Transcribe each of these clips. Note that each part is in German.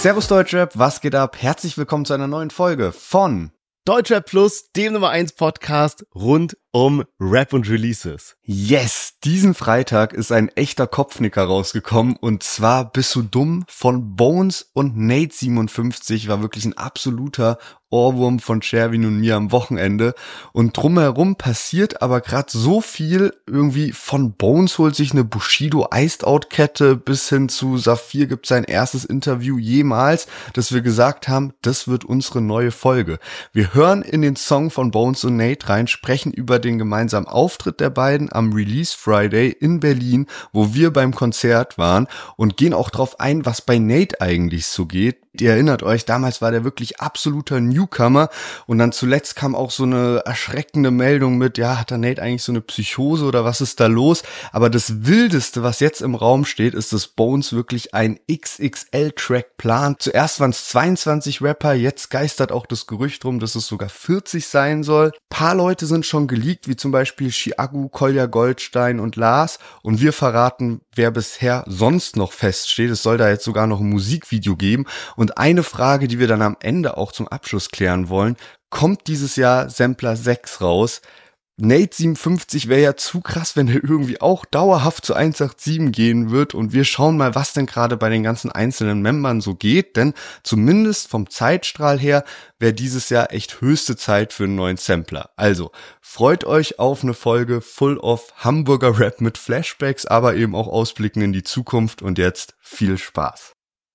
Servus Deutschrap, was geht ab? Herzlich willkommen zu einer neuen Folge von Deutschrap Plus, dem Nummer 1 Podcast rund um Rap und Releases. Yes, diesen Freitag ist ein echter Kopfnicker rausgekommen und zwar Bist du dumm von Bones und Nate57 war wirklich ein absoluter Ohrwurm von Sherwin und mir am Wochenende und drumherum passiert aber gerade so viel, irgendwie von Bones holt sich eine Bushido Iced Out Kette bis hin zu Saphir gibt sein erstes Interview jemals, dass wir gesagt haben, das wird unsere neue Folge. Wir hören in den Song von Bones und Nate rein, sprechen über den gemeinsamen Auftritt der beiden am Release Friday in Berlin, wo wir beim Konzert waren und gehen auch drauf ein, was bei Nate eigentlich so geht. Ihr erinnert euch, damals war der wirklich absoluter Newcomer und dann zuletzt kam auch so eine erschreckende Meldung mit, ja, hat der Nate eigentlich so eine Psychose oder was ist da los? Aber das Wildeste, was jetzt im Raum steht, ist, dass Bones wirklich ein XXL-Track plant. Zuerst waren es 22 Rapper, jetzt geistert auch das Gerücht rum, dass es sogar 40 sein soll. Paar Leute sind schon geleakt, wie zum Beispiel Chiagu, Kolja Goldstein und Lars und wir verraten, wer bisher sonst noch feststeht. Es soll da jetzt sogar noch ein Musikvideo geben. Und eine Frage, die wir dann am Ende auch zum Abschluss klären wollen, kommt dieses Jahr Sampler 6 raus? Nate57 wäre ja zu krass, wenn er irgendwie auch dauerhaft zu 187 gehen wird und wir schauen mal, was denn gerade bei den ganzen einzelnen Membern so geht, denn zumindest vom Zeitstrahl her wäre dieses Jahr echt höchste Zeit für einen neuen Sampler. Also, freut euch auf eine Folge full of Hamburger Rap mit Flashbacks, aber eben auch Ausblicken in die Zukunft und jetzt viel Spaß.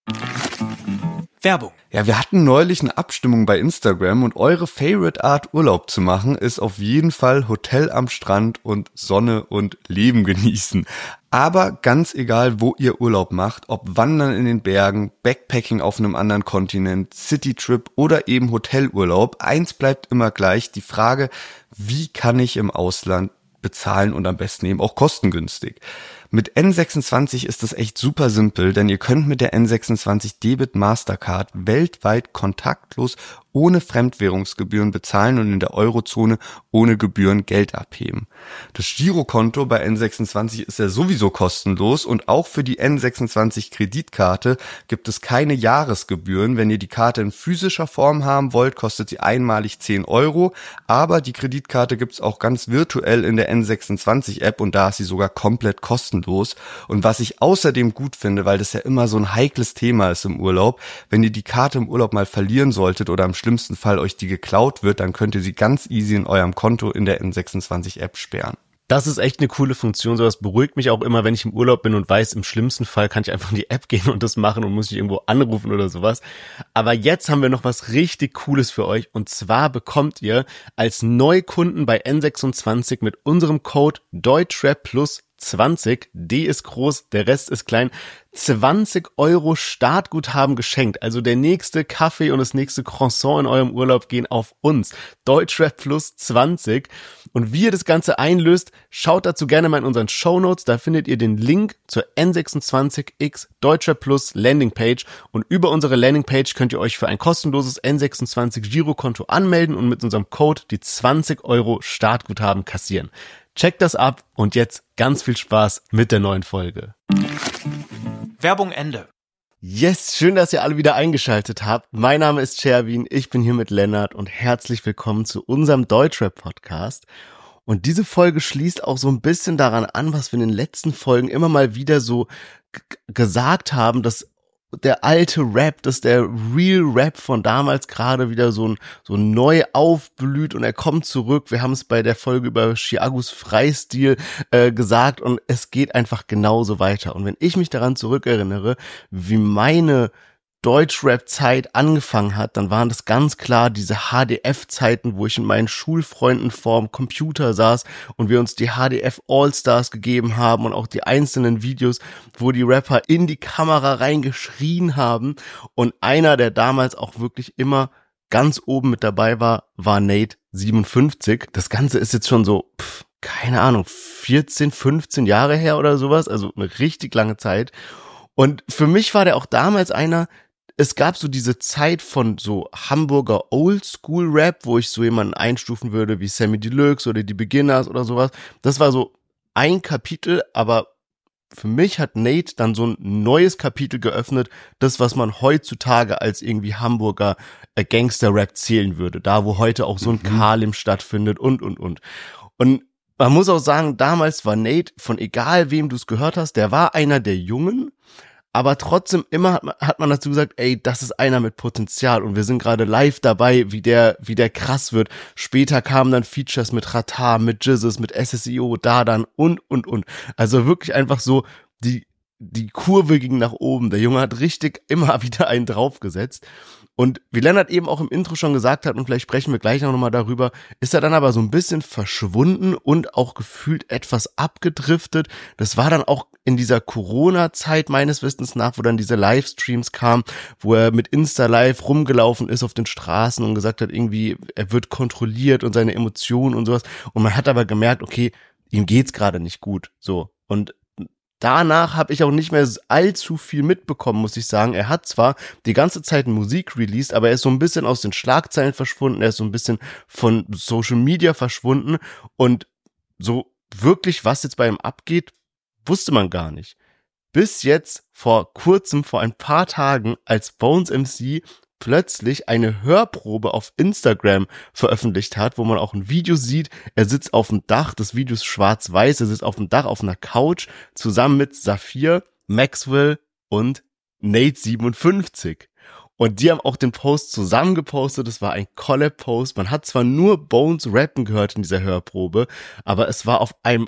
Werbung. Ja, wir hatten neulich eine Abstimmung bei Instagram und eure Favorite Art Urlaub zu machen ist auf jeden Fall Hotel am Strand und Sonne und Leben genießen. Aber ganz egal, wo ihr Urlaub macht, ob Wandern in den Bergen, Backpacking auf einem anderen Kontinent, Citytrip oder eben Hotelurlaub, eins bleibt immer gleich, die Frage, wie kann ich im Ausland bezahlen und am besten eben auch kostengünstig. Mit N26 ist das echt super simpel, denn ihr könnt mit der N26 Debit Mastercard weltweit kontaktlos ohne Fremdwährungsgebühren bezahlen und in der Eurozone ohne Gebühren Geld abheben. Das Girokonto bei N26 ist ja sowieso kostenlos und auch für die N26 Kreditkarte gibt es keine Jahresgebühren. Wenn ihr die Karte in physischer Form haben wollt, kostet sie einmalig 10 €, aber die Kreditkarte gibt's auch ganz virtuell in der N26 App und da ist sie sogar komplett kostenlos. Und was ich außerdem gut finde, weil das ja immer so ein heikles Thema ist im Urlaub, wenn ihr die Karte im Urlaub mal verlieren solltet oder im schlimmsten Fall euch die geklaut wird, dann könnt ihr sie ganz easy in eurem Konto in der N26 App sperren. Das ist echt eine coole Funktion, sowas beruhigt mich auch immer, wenn ich im Urlaub bin und weiß, im schlimmsten Fall kann ich einfach in die App gehen und das machen und muss nicht irgendwo anrufen oder sowas. Aber jetzt haben wir noch was richtig Cooles für euch und zwar bekommt ihr als Neukunden bei N26 mit unserem Code Deutschrap Plus 20, D ist groß, der Rest ist klein, 20 € Startguthaben geschenkt. Also der nächste Kaffee und das nächste Croissant in eurem Urlaub gehen auf uns. Deutschrap Plus 20. Und wie ihr das Ganze einlöst, schaut dazu gerne mal in unseren Shownotes. Da findet ihr den Link zur N26X Deutschrap Plus Landingpage. Und über unsere Landingpage könnt ihr euch für ein kostenloses N26 Girokonto anmelden und mit unserem Code die 20 € Startguthaben kassieren. Checkt das ab und jetzt ganz viel Spaß mit der neuen Folge. Werbung Ende. Yes, schön, dass ihr alle wieder eingeschaltet habt. Mein Name ist Sherwin, ich bin hier mit Lennart und herzlich willkommen zu unserem Deutschrap-Podcast. Und diese Folge schließt auch so ein bisschen daran an, was wir in den letzten Folgen immer mal wieder so gesagt haben, dass der alte Rap, dass der Real Rap von damals gerade wieder so neu aufblüht und er kommt zurück. Wir haben es bei der Folge über Chiagus Freistil gesagt und es geht einfach genauso weiter. Und wenn ich mich daran zurückerinnere, wie meine Deutschrap-Zeit angefangen hat, dann waren das ganz klar diese HDF-Zeiten, wo ich mit meinen Schulfreunden vorm Computer saß und wir uns die HDF All-Stars gegeben haben und auch die einzelnen Videos, wo die Rapper in die Kamera reingeschrien haben. Und einer, der damals auch wirklich immer ganz oben mit dabei war Nate57. Das Ganze ist jetzt schon so, keine Ahnung, 14, 15 Jahre her oder sowas, also eine richtig lange Zeit. Und für mich war der auch damals einer, es gab so diese Zeit von so Hamburger Oldschool-Rap, wo ich so jemanden einstufen würde wie Sammy Deluxe oder die Beginners oder sowas. Das war so ein Kapitel, aber für mich hat Nate dann so ein neues Kapitel geöffnet, das, was man heutzutage als irgendwie Hamburger Gangster-Rap zählen würde, da wo heute auch so ein Kalim stattfindet und. Und man muss auch sagen, damals war Nate, von egal wem du es gehört hast, der war einer der Jungen, aber trotzdem immer hat man dazu gesagt, ey, das ist einer mit Potenzial und wir sind gerade live dabei, wie der krass wird. Später kamen dann Features mit Ratar, mit Jizzes, mit SSIO, Dadan und. Also wirklich einfach so, die Kurve ging nach oben. Der Junge hat richtig immer wieder einen draufgesetzt. Und wie Lennart eben auch im Intro schon gesagt hat, und vielleicht sprechen wir gleich noch mal darüber, ist er dann aber so ein bisschen verschwunden und auch gefühlt etwas abgedriftet. Das war dann auch in dieser Corona-Zeit meines Wissens nach, wo dann diese Livestreams kamen, wo er mit Insta-Live rumgelaufen ist auf den Straßen und gesagt hat, irgendwie, er wird kontrolliert und seine Emotionen und sowas. Und man hat aber gemerkt, okay, ihm geht's gerade nicht gut. So. Und danach habe ich auch nicht mehr allzu viel mitbekommen, muss ich sagen. Er hat zwar die ganze Zeit Musik released, aber er ist so ein bisschen aus den Schlagzeilen verschwunden, er ist so ein bisschen von Social Media verschwunden und so wirklich, was jetzt bei ihm abgeht, wusste man gar nicht. Bis jetzt vor kurzem, vor ein paar Tagen, als Bones MC plötzlich eine Hörprobe auf Instagram veröffentlicht hat, wo man auch ein Video sieht, er sitzt auf dem Dach, das Video ist schwarz-weiß, er sitzt auf dem Dach auf einer Couch, zusammen mit Saphir, Maxwell und Nate 57. Und die haben auch den Post zusammen gepostet, das war ein Collab-Post, man hat zwar nur Bones rappen gehört in dieser Hörprobe, aber es war auf einem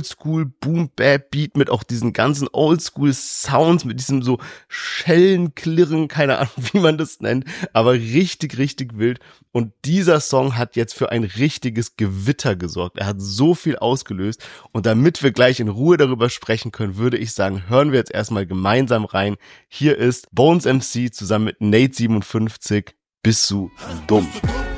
Oldschool-Boom-Bap-Beat mit auch diesen ganzen Oldschool-Sounds, mit diesem so Schellenklirren, keine Ahnung, wie man das nennt, aber richtig, richtig wild. Und dieser Song hat jetzt für ein richtiges Gewitter gesorgt. Er hat so viel ausgelöst und damit wir gleich in Ruhe darüber sprechen können, würde ich sagen, hören wir jetzt erstmal gemeinsam rein. Hier ist Bones MC zusammen mit Nate 57, Bist du dumm?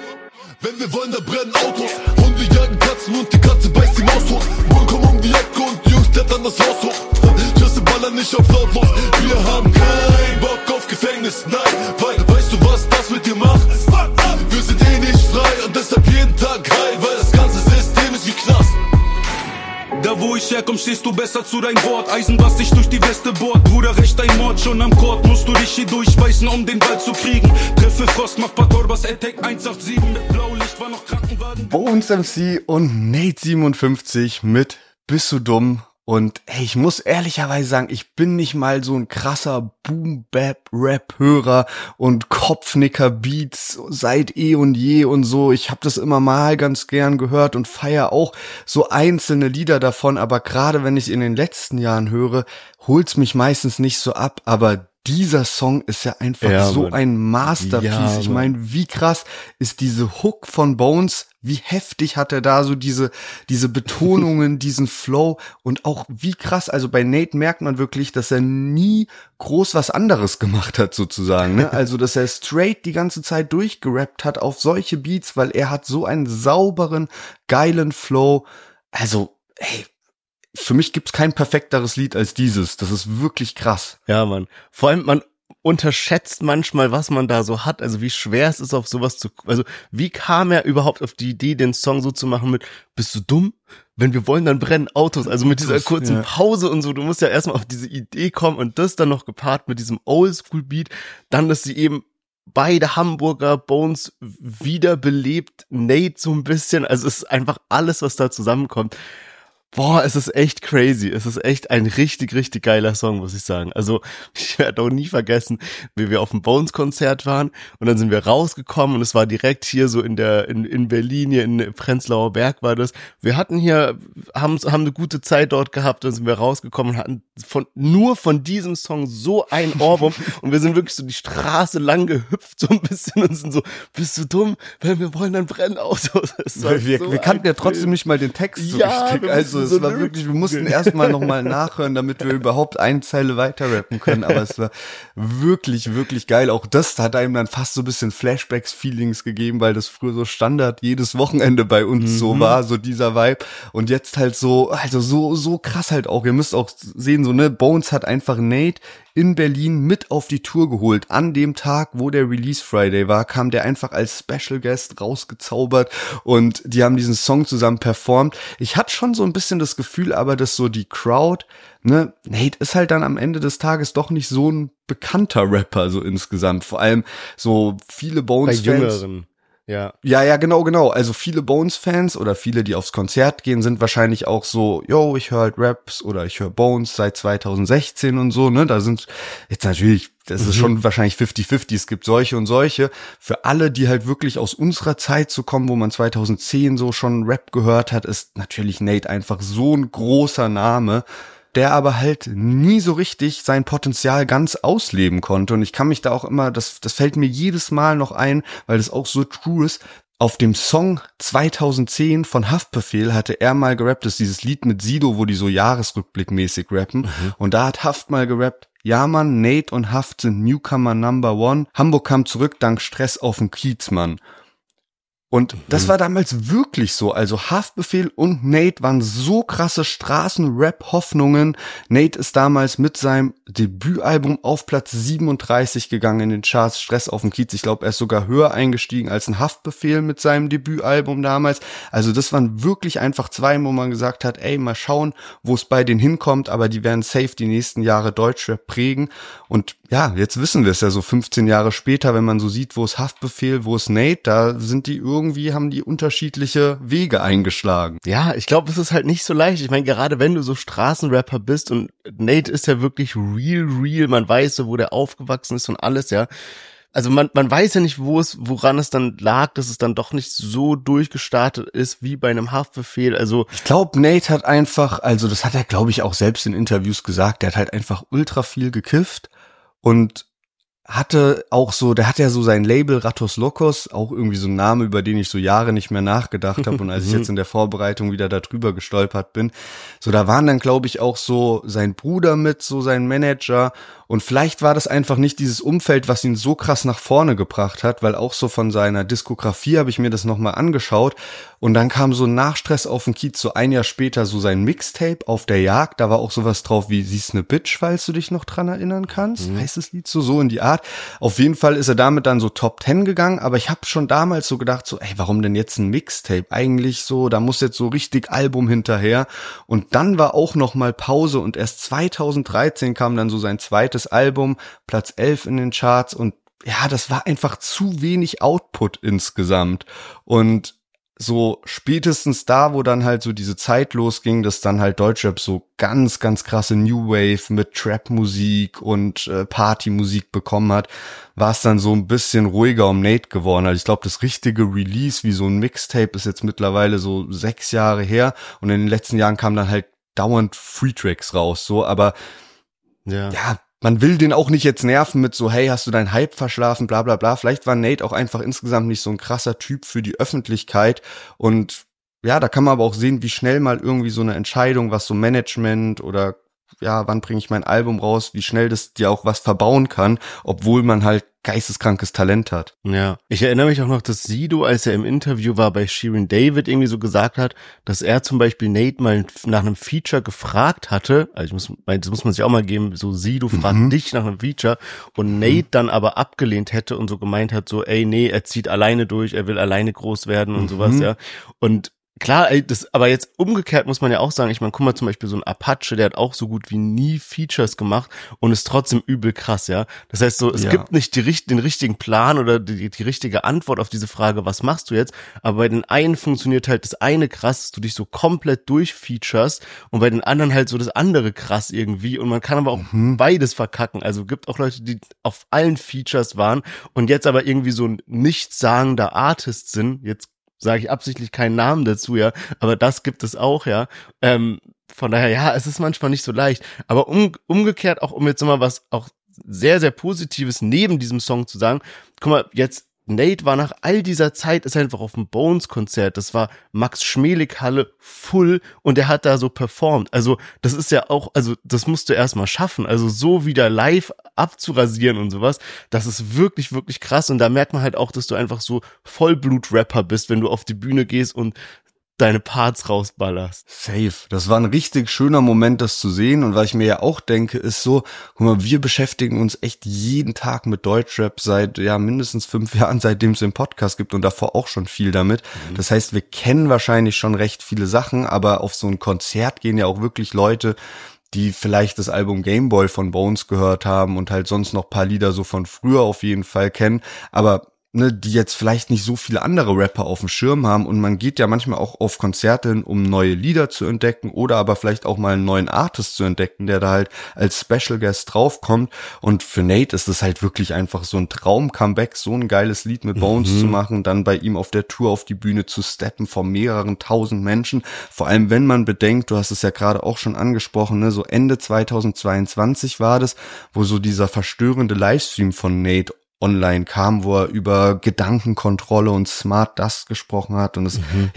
Wenn wir wollen, da brennen Autos. Hunde jagen Katzen und die Katze beißt die Maus hoch. Bullen kommen um die Ecke und die Jungs klettern das Haus hoch. Schüsse ballern nicht auf lautlos. Wir haben keinen Bock auf Gefängnis, nein. Weil, weißt du, was das mit dir macht? Wir sind eh nicht frei und deshalb jeden Tag high, weil das ganze System ist wie Knast. Da wo ich herkomm, stehst du besser zu dein Wort. Eisen, was dich durch die Weste bohrt. Bruder, recht ein Mord, schon am Court. Musst du dich hier durchbeißen, um den Ball zu kriegen. Treffe Frost, mach Patorbas, Attack 187 mit Blaulicht, war noch Krankenwagen. Bones MC und Nate 57 mit Bist du dumm? Und hey, ich muss ehrlicherweise sagen, ich bin nicht mal so ein krasser Boom-Bap-Rap-Hörer und Kopfnicker-Beats seit eh und je und so. Ich habe das immer mal ganz gern gehört und feier auch so einzelne Lieder davon. Aber gerade wenn ich in den letzten Jahren höre, holt's mich meistens nicht so ab. Aber dieser Song ist ja einfach so ein Masterpiece. Ja, ich meine, wie krass ist diese Hook von Bones? Wie heftig hat er da so diese Betonungen, diesen Flow und auch wie krass, also bei Nate merkt man wirklich, dass er nie groß was anderes gemacht hat sozusagen, ne? Also, dass er straight die ganze Zeit durchgerappt hat auf solche Beats, weil er hat so einen sauberen, geilen Flow. Also, hey, für mich gibt's kein perfekteres Lied als dieses. Das ist wirklich krass. Ja, Mann. Vor allem, man unterschätzt manchmal, was man da so hat, also wie schwer es ist, auf sowas zu, also wie kam er überhaupt auf die Idee, den Song so zu machen mit, bist du dumm? Wenn wir wollen, dann brennen Autos, also mit dieser kurzen Pause und so, du musst ja erstmal auf diese Idee kommen und das dann noch gepaart mit diesem Oldschool-Beat, dann, dass sie eben beide Hamburger Bones wiederbelebt, Nate so ein bisschen, also es ist einfach alles, was da zusammenkommt. Boah, es ist echt crazy. Es ist echt ein richtig, richtig geiler Song, muss ich sagen. Also, ich werde auch nie vergessen, wie wir auf dem Bones-Konzert waren und dann sind wir rausgekommen und es war direkt hier so in Berlin, hier in Prenzlauer Berg war das. Wir hatten hier, haben eine gute Zeit dort gehabt, dann sind wir rausgekommen und hatten nur von diesem Song so einen Ohrwurm und wir sind wirklich so die Straße lang gehüpft so ein bisschen und sind so, bist du dumm? Wenn wir wollen, dann brennen Autos. Wir kannten ja trotzdem nicht mal den Text so richtig, also es war wirklich, wir mussten erstmal nochmal nachhören, damit wir überhaupt eine Zeile weiter rappen können, aber es war wirklich, wirklich geil. Auch das hat einem dann fast so ein bisschen Flashbacks-Feelings gegeben, weil das früher so Standard jedes Wochenende bei uns so war, so dieser Vibe. Und jetzt halt so, also so krass halt auch. Ihr müsst auch sehen, so, ne, Bones hat einfach Nate in Berlin mit auf die Tour geholt. An dem Tag, wo der Release Friday war, kam der einfach als Special Guest rausgezaubert und die haben diesen Song zusammen performt. Ich hatte schon so ein bisschen das Gefühl, aber dass so die Crowd, ne, Nate ist halt dann am Ende des Tages doch nicht so ein bekannter Rapper so insgesamt. Vor allem so viele Bones-Fans. Bei Jüngeren. Ja, genau. Also viele Bones-Fans oder viele, die aufs Konzert gehen, sind wahrscheinlich auch so, yo, ich höre halt Raps oder ich höre Bones seit 2016 und so, ne, da sind jetzt natürlich, das ist schon wahrscheinlich 50-50, es gibt solche und solche. Für alle, die halt wirklich aus unserer Zeit so kommen, wo man 2010 so schon Rap gehört hat, ist natürlich Nate einfach so ein großer Name, der aber halt nie so richtig sein Potenzial ganz ausleben konnte. Und ich kann mich da auch immer, das fällt mir jedes Mal noch ein, weil das auch so true ist. Auf dem Song 2010 von Haftbefehl hatte er mal gerappt, das ist dieses Lied mit Sido, wo die so jahresrückblickmäßig rappen. Und da hat Haft mal gerappt, ja Mann, Nate und Haft sind Newcomer Number One. Hamburg kam zurück dank Stress auf dem Kiez, Mann. Und das war damals wirklich so. Also Haftbefehl und Nate waren so krasse Straßenrap-Hoffnungen. Nate ist damals mit seinem Debütalbum auf Platz 37 gegangen in den Charts, Stress auf dem Kiez. Ich glaube, er ist sogar höher eingestiegen als ein Haftbefehl mit seinem Debütalbum damals. Also das waren wirklich einfach zwei, wo man gesagt hat, ey, mal schauen, wo es bei denen hinkommt. Aber die werden safe die nächsten Jahre Deutschrap prägen. Und ja, jetzt wissen wir es ja so 15 Jahre später, wenn man so sieht, wo ist Haftbefehl, wo ist Nate, da sind die irgendwie, haben die unterschiedliche Wege eingeschlagen. Ja, ich glaube, es ist halt nicht so leicht. Ich meine, gerade wenn du so Straßenrapper bist und Nate ist ja wirklich real, man weiß so, wo der aufgewachsen ist und alles, ja. Also man weiß ja nicht, woran es dann lag, dass es dann doch nicht so durchgestartet ist wie bei einem Haftbefehl. Also ich glaube, Nate hat einfach, also das hat er, glaube ich, auch selbst in Interviews gesagt, der hat halt einfach ultra viel gekifft und hatte auch so, der hat ja so sein Label Ratos Locos, auch irgendwie so ein Name, über den ich so Jahre nicht mehr nachgedacht habe. Und als ich jetzt in der Vorbereitung wieder darüber gestolpert bin, so da waren dann, glaube ich, auch so sein Bruder mit, so sein Manager. Und vielleicht war das einfach nicht dieses Umfeld, was ihn so krass nach vorne gebracht hat, weil auch so von seiner Diskografie habe ich mir das nochmal angeschaut. Und dann kam so nach Stress auf den Kiez, so ein Jahr später, so sein Mixtape Auf der Jagd. Da war auch sowas drauf wie Sie ist ne Bitch, falls du dich noch dran erinnern kannst. Heißt das Lied so in die Art. Auf jeden Fall ist er damit dann so Top 10 gegangen. Aber ich habe schon damals so gedacht, so, ey, warum denn jetzt ein Mixtape? Eigentlich so, da muss jetzt so richtig Album hinterher. Und dann war auch nochmal Pause und erst 2013 kam dann so sein zweites Album, Platz 11 in den Charts und ja, das war einfach zu wenig Output insgesamt und so spätestens da, wo dann halt so diese Zeit losging, dass dann halt Deutschrap so ganz, ganz krasse New Wave mit Trap-Musik und Party-Musik bekommen hat, war es dann so ein bisschen ruhiger um Nate geworden. Also ich glaube, das richtige Release wie so ein Mixtape ist jetzt mittlerweile so 6 Jahre her und in den letzten Jahren kamen dann halt dauernd Free-Tracks raus, so, aber ja, man will den auch nicht jetzt nerven mit so, hey, hast du deinen Hype verschlafen, bla bla bla. Vielleicht war Nate auch einfach insgesamt nicht so ein krasser Typ für die Öffentlichkeit. Und ja, da kann man aber auch sehen, wie schnell mal irgendwie so eine Entscheidung, was so Management oder ja, wann bringe ich mein Album raus, wie schnell das dir auch was verbauen kann, obwohl man halt geisteskrankes Talent hat. Ja, ich erinnere mich auch noch, dass Sido, als er im Interview war bei Shirin David, irgendwie so gesagt hat, dass er zum Beispiel Nate mal nach einem Feature gefragt hatte, also das muss man sich auch mal geben, so Sido fragt dich nach einem Feature und Nate dann aber abgelehnt hätte und so gemeint hat, so ey, nee, er zieht alleine durch, er will alleine groß werden und sowas, ja. Und klar, ey, aber jetzt umgekehrt muss man ja auch sagen, ich meine, guck mal zum Beispiel so ein Apache, der hat auch so gut wie nie Features gemacht und ist trotzdem übel krass, ja. Das heißt so, es gibt nicht den richtigen Plan oder die richtige Antwort auf diese Frage, was machst du jetzt? Aber bei den einen funktioniert halt das eine krass, dass du dich so komplett durchfeaturest und bei den anderen halt so das andere krass irgendwie und man kann aber auch beides verkacken. Also gibt auch Leute, die auf allen Features waren und jetzt aber irgendwie so ein nichtssagender Artist sind, jetzt sage ich absichtlich keinen Namen dazu, ja, aber das gibt es auch, ja. Von daher, ja, es ist manchmal nicht so leicht. Aber umgekehrt auch, um jetzt nochmal was auch sehr, sehr Positives neben diesem Song zu sagen, guck mal, jetzt Nate war nach all dieser Zeit, ist einfach auf dem Bones-Konzert, das war Max-Schmeling-Halle full und er hat da so performt. Also das ist ja auch, also das musst du erstmal schaffen, also so wieder live abzurasieren und sowas, das ist wirklich, wirklich krass und da merkt man halt auch, dass du einfach so Vollblut-Rapper bist, wenn du auf die Bühne gehst und deine Parts rausballerst. Safe. Das war ein richtig schöner Moment, das zu sehen. Und was ich mir ja auch denke, ist so, guck mal, wir beschäftigen uns echt jeden Tag mit Deutschrap seit mindestens 5 Jahren, seitdem es den Podcast gibt und davor auch schon viel damit. Das heißt, wir kennen wahrscheinlich schon recht viele Sachen, aber auf so ein Konzert gehen ja auch wirklich Leute, die vielleicht das Album Gameboy von Bones gehört haben und halt sonst noch ein paar Lieder so von früher auf jeden Fall kennen, aber die jetzt vielleicht nicht so viele andere Rapper auf dem Schirm haben, und man geht ja manchmal auch auf Konzerte hin, um neue Lieder zu entdecken oder aber vielleicht auch mal einen neuen Artist zu entdecken, der da halt als Special Guest draufkommt, und für Nate ist es halt wirklich einfach so ein Traum-Comeback, so ein geiles Lied mit Bones zu machen, dann bei ihm auf der Tour auf die Bühne zu steppen vor mehreren tausend Menschen, vor allem wenn man bedenkt, du hast es ja gerade auch schon angesprochen, ne, so Ende 2022 war das, wo so dieser verstörende Livestream von Nate online kam, wo er über Gedankenkontrolle und Smart Dust gesprochen hat, und es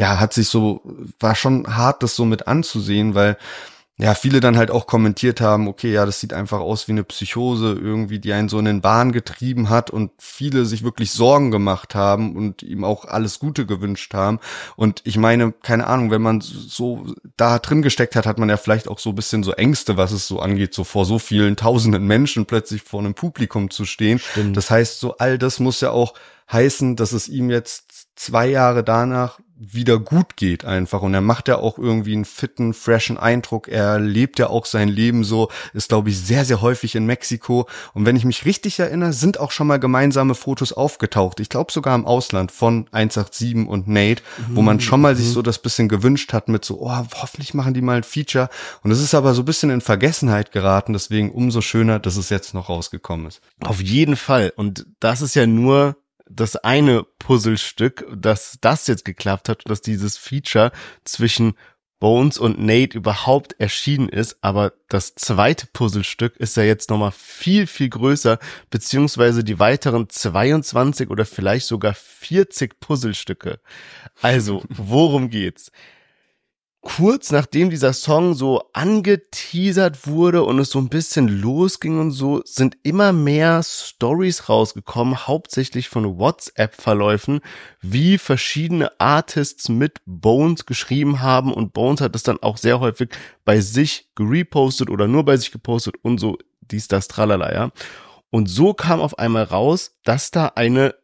war schon hart, das so mit anzusehen, weil ja viele dann halt auch kommentiert haben, okay, ja, das sieht einfach aus wie eine Psychose irgendwie, die einen so in den Wahn getrieben hat, und viele sich wirklich Sorgen gemacht haben und ihm auch alles Gute gewünscht haben. Und ich meine, keine Ahnung, wenn man so da drin gesteckt hat, hat man ja vielleicht auch so ein bisschen so Ängste, was es so angeht, so vor so vielen tausenden Menschen plötzlich vor einem Publikum zu stehen. Stimmt. Das heißt, so all das muss ja auch heißen, dass es ihm jetzt 2 Jahre danach wieder gut geht einfach, und er macht ja auch irgendwie einen fitten, freshen Eindruck, er lebt ja auch sein Leben so, ist glaube ich sehr, sehr häufig in Mexiko, und wenn ich mich richtig erinnere, sind auch schon mal gemeinsame Fotos aufgetaucht, ich glaube sogar im Ausland von 187 und Nate, wo man schon mal sich so das bisschen gewünscht hat mit so, hoffentlich machen die mal ein Feature, und es ist aber so ein bisschen in Vergessenheit geraten, deswegen umso schöner, dass es jetzt noch rausgekommen ist. Auf jeden Fall, und das ist ja nur das eine Puzzlestück, dass das jetzt geklappt hat, dass dieses Feature zwischen Bones und Nate überhaupt erschienen ist, aber das zweite Puzzlestück ist ja jetzt nochmal viel, viel größer, beziehungsweise die weiteren 22 oder vielleicht sogar 40 Puzzlestücke. Also, worum geht's? Kurz nachdem dieser Song so angeteasert wurde und es so ein bisschen losging und so, sind immer mehr Stories rausgekommen, hauptsächlich von WhatsApp-Verläufen, wie verschiedene Artists mit Bones geschrieben haben, und Bones hat es dann auch sehr häufig bei sich gerepostet oder nur bei sich gepostet und so dies, das, tralala, ja. Und so kam auf einmal raus, dass da eine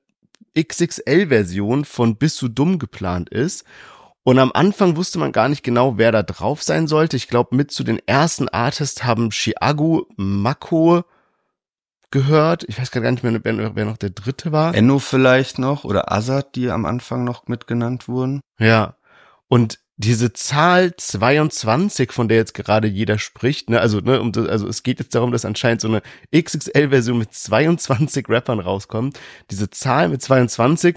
XXL-Version von Bist du dumm geplant ist. Und am Anfang wusste man gar nicht genau, wer da drauf sein sollte. Ich glaube, mit zu den ersten Artists haben Chiago, Mako gehört. Ich weiß gar nicht mehr, wer noch der dritte war. Enno vielleicht noch oder Azad, die am Anfang noch mitgenannt wurden. Ja, und diese Zahl 22, von der jetzt gerade jeder spricht, also es geht jetzt darum, dass anscheinend so eine XXL-Version mit 22 Rappern rauskommt. Diese Zahl mit 22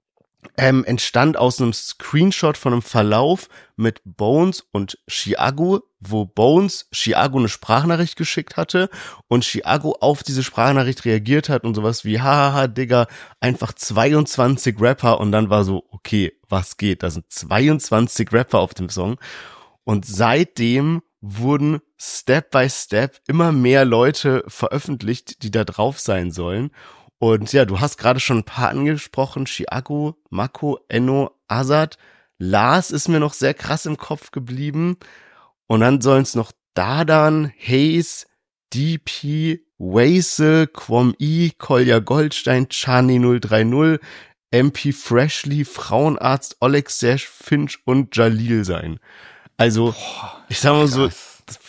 entstand aus einem Screenshot von einem Verlauf mit Bones und Chiago, wo Bones Chiago eine Sprachnachricht geschickt hatte und Chiago auf diese Sprachnachricht reagiert hat und sowas wie, hahaha, Digga, einfach 22 Rapper, und dann war so, okay, was geht? Da sind 22 Rapper auf dem Song, und seitdem wurden Step by Step immer mehr Leute veröffentlicht, die da drauf sein sollen. Und ja, du hast gerade schon ein paar angesprochen, Chiago, Mako, Enno, Azad, Lars ist mir noch sehr krass im Kopf geblieben, und dann sollen es noch Dadan, Hayes, DP, Waisel, Kwom-I, Kolja Goldstein, Chani 030, MP Freshly, Frauenarzt, Oleg Sesh, Finch und Jalil sein. Also, ich sag mal so,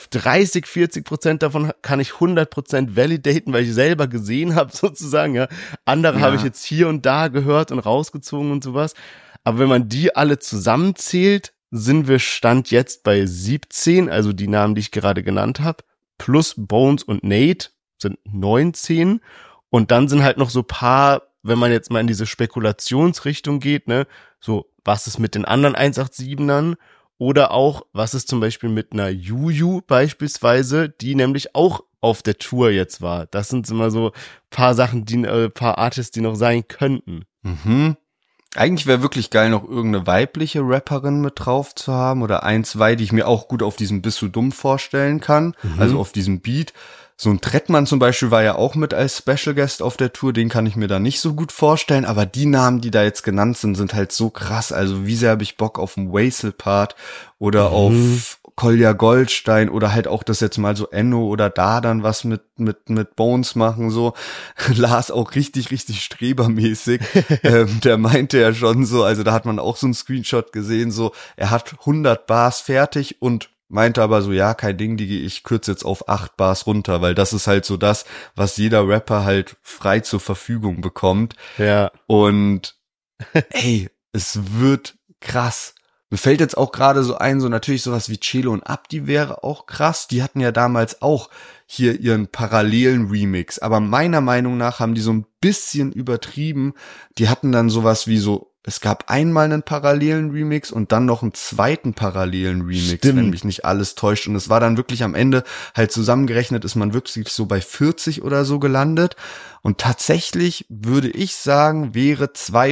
30-40% davon kann ich 100% validaten, weil ich selber gesehen habe sozusagen, ja. Andere habe ich jetzt hier und da gehört und rausgezogen und sowas. Aber wenn man die alle zusammenzählt, sind wir Stand jetzt bei 17, also die Namen, die ich gerade genannt habe, plus Bones und Nate sind 19. Und dann sind halt noch so paar, wenn man jetzt mal in diese Spekulationsrichtung geht, ne, so, was ist mit den anderen 187ern? Oder auch, was ist zum Beispiel mit einer Juju beispielsweise, die nämlich auch auf der Tour jetzt war. Das sind immer so paar Sachen, paar Artists, die noch sein könnten. Mhm. Eigentlich wäre wirklich geil, noch irgendeine weibliche Rapperin mit drauf zu haben oder 1, 2, die ich mir auch gut auf diesem Bist du dumm vorstellen kann, also auf diesem Beat. So ein Trettmann zum Beispiel war ja auch mit als Special Guest auf der Tour, den kann ich mir da nicht so gut vorstellen, aber die Namen, die da jetzt genannt sind halt so krass, also wie sehr habe ich Bock auf einen Waisel-Part oder auf Kolja Goldstein oder halt auch das jetzt mal so Enno oder da dann was mit Bones machen, so. Lars auch richtig strebermäßig, der meinte ja schon so, also da hat man auch so einen Screenshot gesehen, so, er hat 100 Bars fertig und meinte aber so, ja, kein Ding, Digi, ich kürze jetzt auf 8 Bars runter, weil das ist halt so das, was jeder Rapper halt frei zur Verfügung bekommt. Ja. Und ey, es wird krass. Mir fällt jetzt auch gerade so ein, so natürlich sowas wie Celo und Abdi wäre auch krass. Die hatten ja damals auch hier ihren parallelen Remix. Aber meiner Meinung nach haben die so ein bisschen übertrieben. Die hatten dann sowas wie so, es gab einmal einen parallelen Remix und dann noch einen zweiten parallelen Remix, Stimmt. wenn mich nicht alles täuscht. Und es war dann wirklich am Ende halt zusammengerechnet, ist man wirklich so bei 40 oder so gelandet. Und tatsächlich würde ich sagen, wäre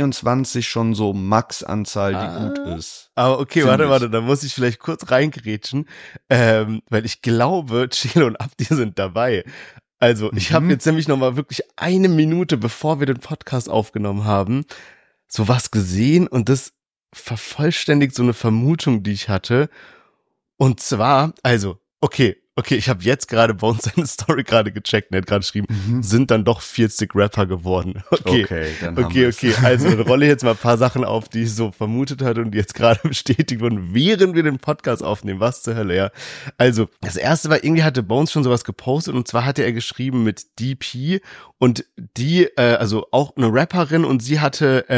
22 schon so Max-Anzahl, die gut ist. Aber okay, Finde warte, da muss ich vielleicht kurz reingrätschen, weil ich glaube, Celo und Abdi sind dabei. Also ich habe jetzt nämlich nochmal wirklich 1 Minute, bevor wir den Podcast aufgenommen haben, sowas gesehen und das vervollständigt so eine Vermutung, die ich hatte. Und zwar, also, okay, ich habe jetzt gerade bei uns seine Story gerade gecheckt und er hat gerade geschrieben, sind dann doch 40 Rapper geworden. Okay, dann haben wir's. also ich rolle jetzt mal ein paar Sachen auf, die ich so vermutet hatte und die jetzt gerade bestätigt wurden, während wir den Podcast aufnehmen. Was zur Hölle, ja. Also, das erste war, irgendwie hatte Bones schon sowas gepostet und zwar hatte er geschrieben mit DP und die, also auch eine Rapperin und sie hatte,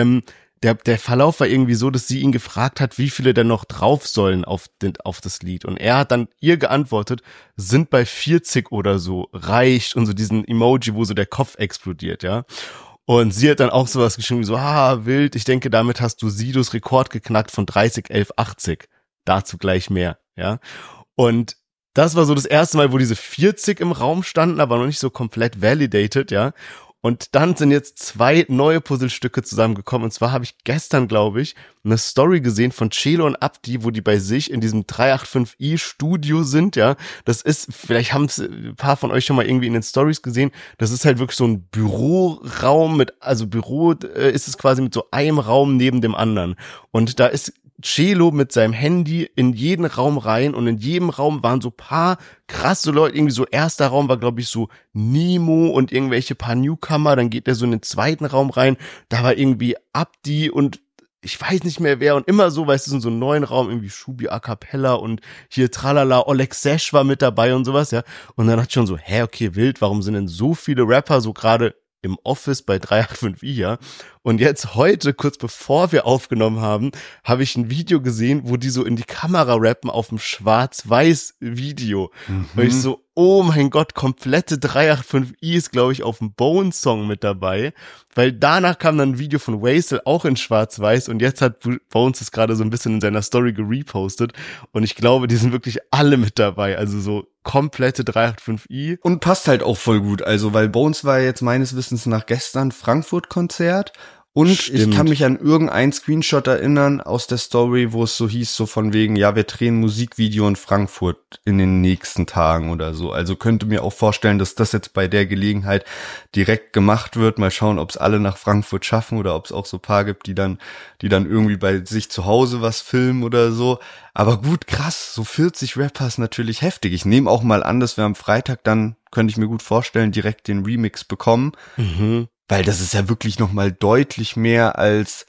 der Verlauf war irgendwie so, dass sie ihn gefragt hat, wie viele denn noch drauf sollen auf das Lied. Und er hat dann ihr geantwortet, sind bei 40 oder so, reicht. Und so diesen Emoji, wo so der Kopf explodiert, ja. Und sie hat dann auch sowas geschrieben, wie so, wild, ich denke, damit hast du Sidos Rekord geknackt von 30, 11, 80. Dazu gleich mehr, ja. Und das war so das erste Mal, wo diese 40 im Raum standen, aber noch nicht so komplett validated, ja. Und dann sind jetzt 2 neue Puzzlestücke zusammengekommen. Und zwar habe ich gestern, glaube ich, eine Story gesehen von Celo und Abdi, wo die bei sich in diesem 385i Studio sind, ja. Das ist, vielleicht haben es ein paar von euch schon mal irgendwie in den Stories gesehen. Das ist halt wirklich so ein Büroraum Büro ist es quasi mit so einem Raum neben dem anderen. Und da ist Celo mit seinem Handy in jeden Raum rein und in jedem Raum waren so paar krasse Leute, irgendwie so erster Raum war, glaube ich, so Nemo und irgendwelche paar Newcomer, dann geht er so in den zweiten Raum rein, da war irgendwie Abdi und ich weiß nicht mehr wer und immer so, weißt du, in so einem neuen Raum irgendwie Shubi A Cappella und hier Tralala, Oleg Sesh war mit dabei und sowas, ja, und dann dachte ich schon so, okay, wild, warum sind denn so viele Rapper so gerade im Office bei 385i, ja. Und jetzt heute, kurz bevor wir aufgenommen haben, habe ich ein Video gesehen, wo die so in die Kamera rappen auf dem Schwarz-Weiß-Video. Und ich so, oh mein Gott, komplette 385i ist, glaube ich, auf dem Bones-Song mit dabei. Weil danach kam dann ein Video von Waisel auch in Schwarz-Weiß und jetzt hat Bones es gerade so ein bisschen in seiner Story gerepostet. Und ich glaube, die sind wirklich alle mit dabei. Also so komplette 385i. Und passt halt auch voll gut, also weil Bones war jetzt meines Wissens nach gestern Frankfurt-Konzert und Stimmt. Ich kann mich an irgendeinen Screenshot erinnern aus der Story, wo es so hieß, so von wegen, ja, wir drehen ein Musikvideo in Frankfurt in den nächsten Tagen oder so. Also könnte mir auch vorstellen, dass das jetzt bei der Gelegenheit direkt gemacht wird. Mal schauen, ob es alle nach Frankfurt schaffen oder ob es auch so paar gibt, die dann irgendwie bei sich zu Hause was filmen oder so. Aber gut, krass, so 40 Rapper ist natürlich heftig. Ich nehme auch mal an, dass wir am Freitag dann, könnte ich mir gut vorstellen, direkt den Remix bekommen. Weil das ist ja wirklich nochmal deutlich mehr als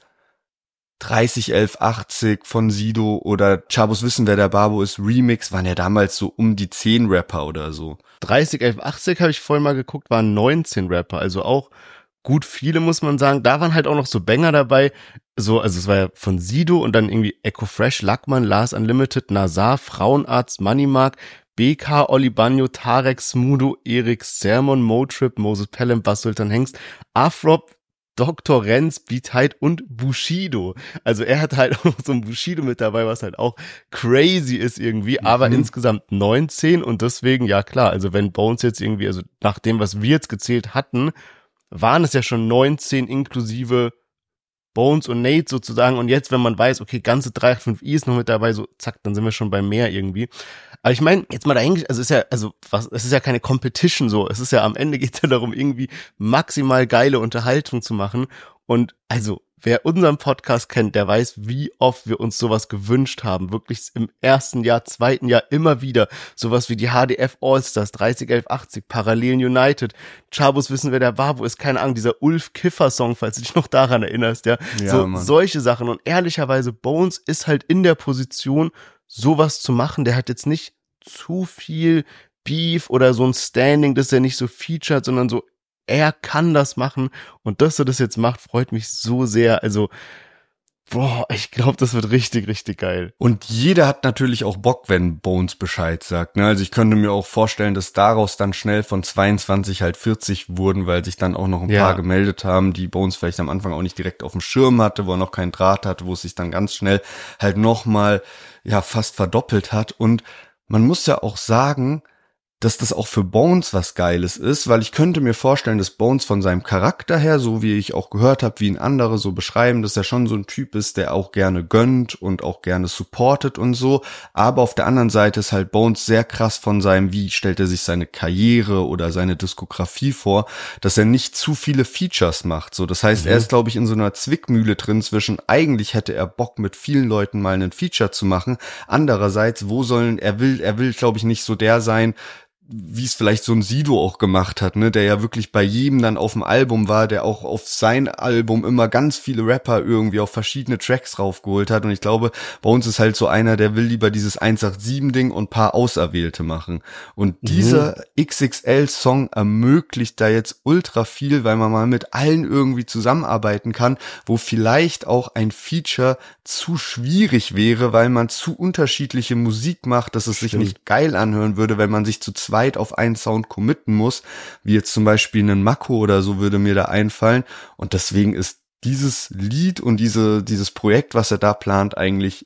30, 11, 80 von Sido oder Chabos Wissen, wer der Babo ist, Remix, waren ja damals so um die 10 Rapper oder so. 30, 11, 80 habe ich vorhin mal geguckt, waren 19 Rapper, also auch gut viele, muss man sagen. Da waren halt auch noch so Banger dabei, so, also es war ja von Sido und dann irgendwie Echo Fresh, Lackmann, Lars Unlimited, Nazar, Frauenarzt, Moneymark, BK, Oli Banyo, Tarek, Smudo, Erik, Sermon, Motrip, Moses Pelham, Bass Sultan Hengst, Afrop, Dr. Renz, Beat Hyde und Bushido. Also er hat halt auch noch so ein Bushido mit dabei, was halt auch crazy ist irgendwie, aber insgesamt 19 und deswegen, ja klar, also wenn Bones jetzt irgendwie, also nach dem, was wir jetzt gezählt hatten, waren es ja schon 19 inklusive Bones und Nate sozusagen und jetzt, wenn man weiß, okay, ganze 385i ist noch mit dabei, so zack, dann sind wir schon bei mehr irgendwie. Aber ich meine, jetzt mal dahin, es ist ja keine Competition so, es ist ja am Ende geht's ja darum, irgendwie maximal geile Unterhaltung zu machen und also, wer unseren Podcast kennt, der weiß, wie oft wir uns sowas gewünscht haben. Wirklich im ersten Jahr, zweiten Jahr immer wieder. Sowas wie die HDF Allstars, 301180, Parallelen United, Chabos wissen, wer der war, wo ist, keine Ahnung, dieser Ulf Kiffer-Song, falls du dich noch daran erinnerst, ja. So, solche Sachen. Und ehrlicherweise, Bones ist halt in der Position, sowas zu machen. Der hat jetzt nicht zu viel Beef oder so ein Standing, dass er nicht so featured, sondern so, er kann das machen und dass er das jetzt macht, freut mich so sehr. Also, ich glaube, das wird richtig, richtig geil. Und jeder hat natürlich auch Bock, wenn Bones Bescheid sagt. Ne? Also ich könnte mir auch vorstellen, dass daraus dann schnell von 22 halt 40 wurden, weil sich dann auch noch ein paar gemeldet haben, die Bones vielleicht am Anfang auch nicht direkt auf dem Schirm hatte, wo er noch keinen Draht hatte, wo es sich dann ganz schnell halt nochmal fast verdoppelt hat. Und man muss ja auch sagen, dass das auch für Bones was Geiles ist, weil ich könnte mir vorstellen, dass Bones von seinem Charakter her, so wie ich auch gehört habe, wie ihn andere so beschreiben, dass er schon so ein Typ ist, der auch gerne gönnt und auch gerne supportet und so, aber auf der anderen Seite ist halt Bones sehr krass von seinem, wie stellt er sich seine Karriere oder seine Diskografie vor, dass er nicht zu viele Features macht, so, das heißt, er ist, glaube ich, in so einer Zwickmühle drin zwischen, eigentlich hätte er Bock, mit vielen Leuten mal einen Feature zu machen, andererseits, er will, glaube ich, nicht so der sein, wie es vielleicht so ein Sido auch gemacht hat, ne, der ja wirklich bei jedem dann auf dem Album war, der auch auf sein Album immer ganz viele Rapper irgendwie auf verschiedene Tracks raufgeholt hat und ich glaube, bei uns ist halt so einer, der will lieber dieses 187-Ding und paar Auserwählte machen und dieser XXL-Song ermöglicht da jetzt ultra viel, weil man mal mit allen irgendwie zusammenarbeiten kann, wo vielleicht auch ein Feature zu schwierig wäre, weil man zu unterschiedliche Musik macht, dass es sich nicht geil anhören würde, wenn man sich zu zweit auf einen Sound committen muss, wie jetzt zum Beispiel einen Mako oder so würde mir da einfallen und deswegen ist dieses Lied und dieses Projekt, was er da plant, eigentlich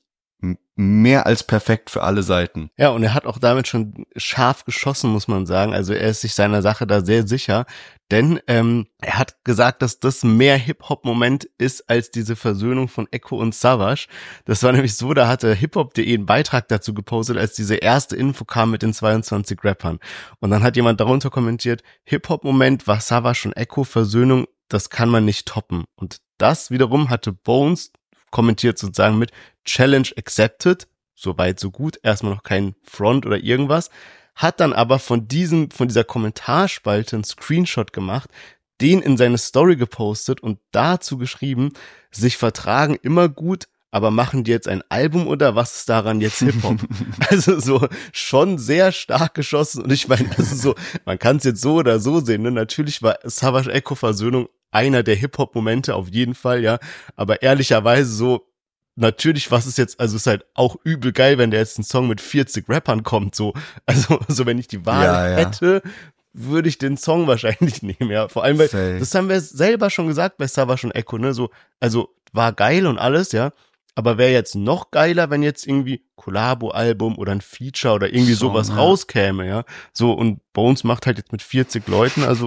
mehr als perfekt für alle Seiten. Ja, und er hat auch damit schon scharf geschossen, muss man sagen. Also er ist sich seiner Sache da sehr sicher, denn er hat gesagt, dass das mehr Hip-Hop-Moment ist als diese Versöhnung von Echo und Savage. Das war nämlich so, da hatte hiphop.de einen Beitrag dazu gepostet, als diese erste Info kam mit den 22 Rappern. Und dann hat jemand darunter kommentiert, Hip-Hop-Moment war Savage und Echo, Versöhnung, das kann man nicht toppen. Und das wiederum hatte Bones kommentiert sozusagen mit Challenge accepted, so weit, so gut, erstmal noch kein Front oder irgendwas, hat dann aber von dieser Kommentarspalte einen Screenshot gemacht, den in seine Story gepostet und dazu geschrieben, sich vertragen immer gut, aber machen die jetzt ein Album oder was ist daran jetzt Hip-Hop? Also so schon sehr stark geschossen und ich meine, also so, man kann es jetzt so oder so sehen, ne? Natürlich war Savage Echo Versöhnung einer der Hip-Hop-Momente auf jeden Fall, ja, aber ehrlicherweise so, natürlich, was ist jetzt, also ist halt auch übel geil, wenn der jetzt ein Song mit 40 Rappern kommt, so, also wenn ich die Wahl hätte, würde ich den Song wahrscheinlich nehmen, ja, vor allem, weil, das haben wir selber schon gesagt bei Savage und Echo, ne, so, also war geil und alles, ja, aber wäre jetzt noch geiler, wenn jetzt irgendwie Collabo-Album oder ein Feature oder irgendwie sowas rauskäme, ja, so, und Bones macht halt jetzt mit 40 Leuten, also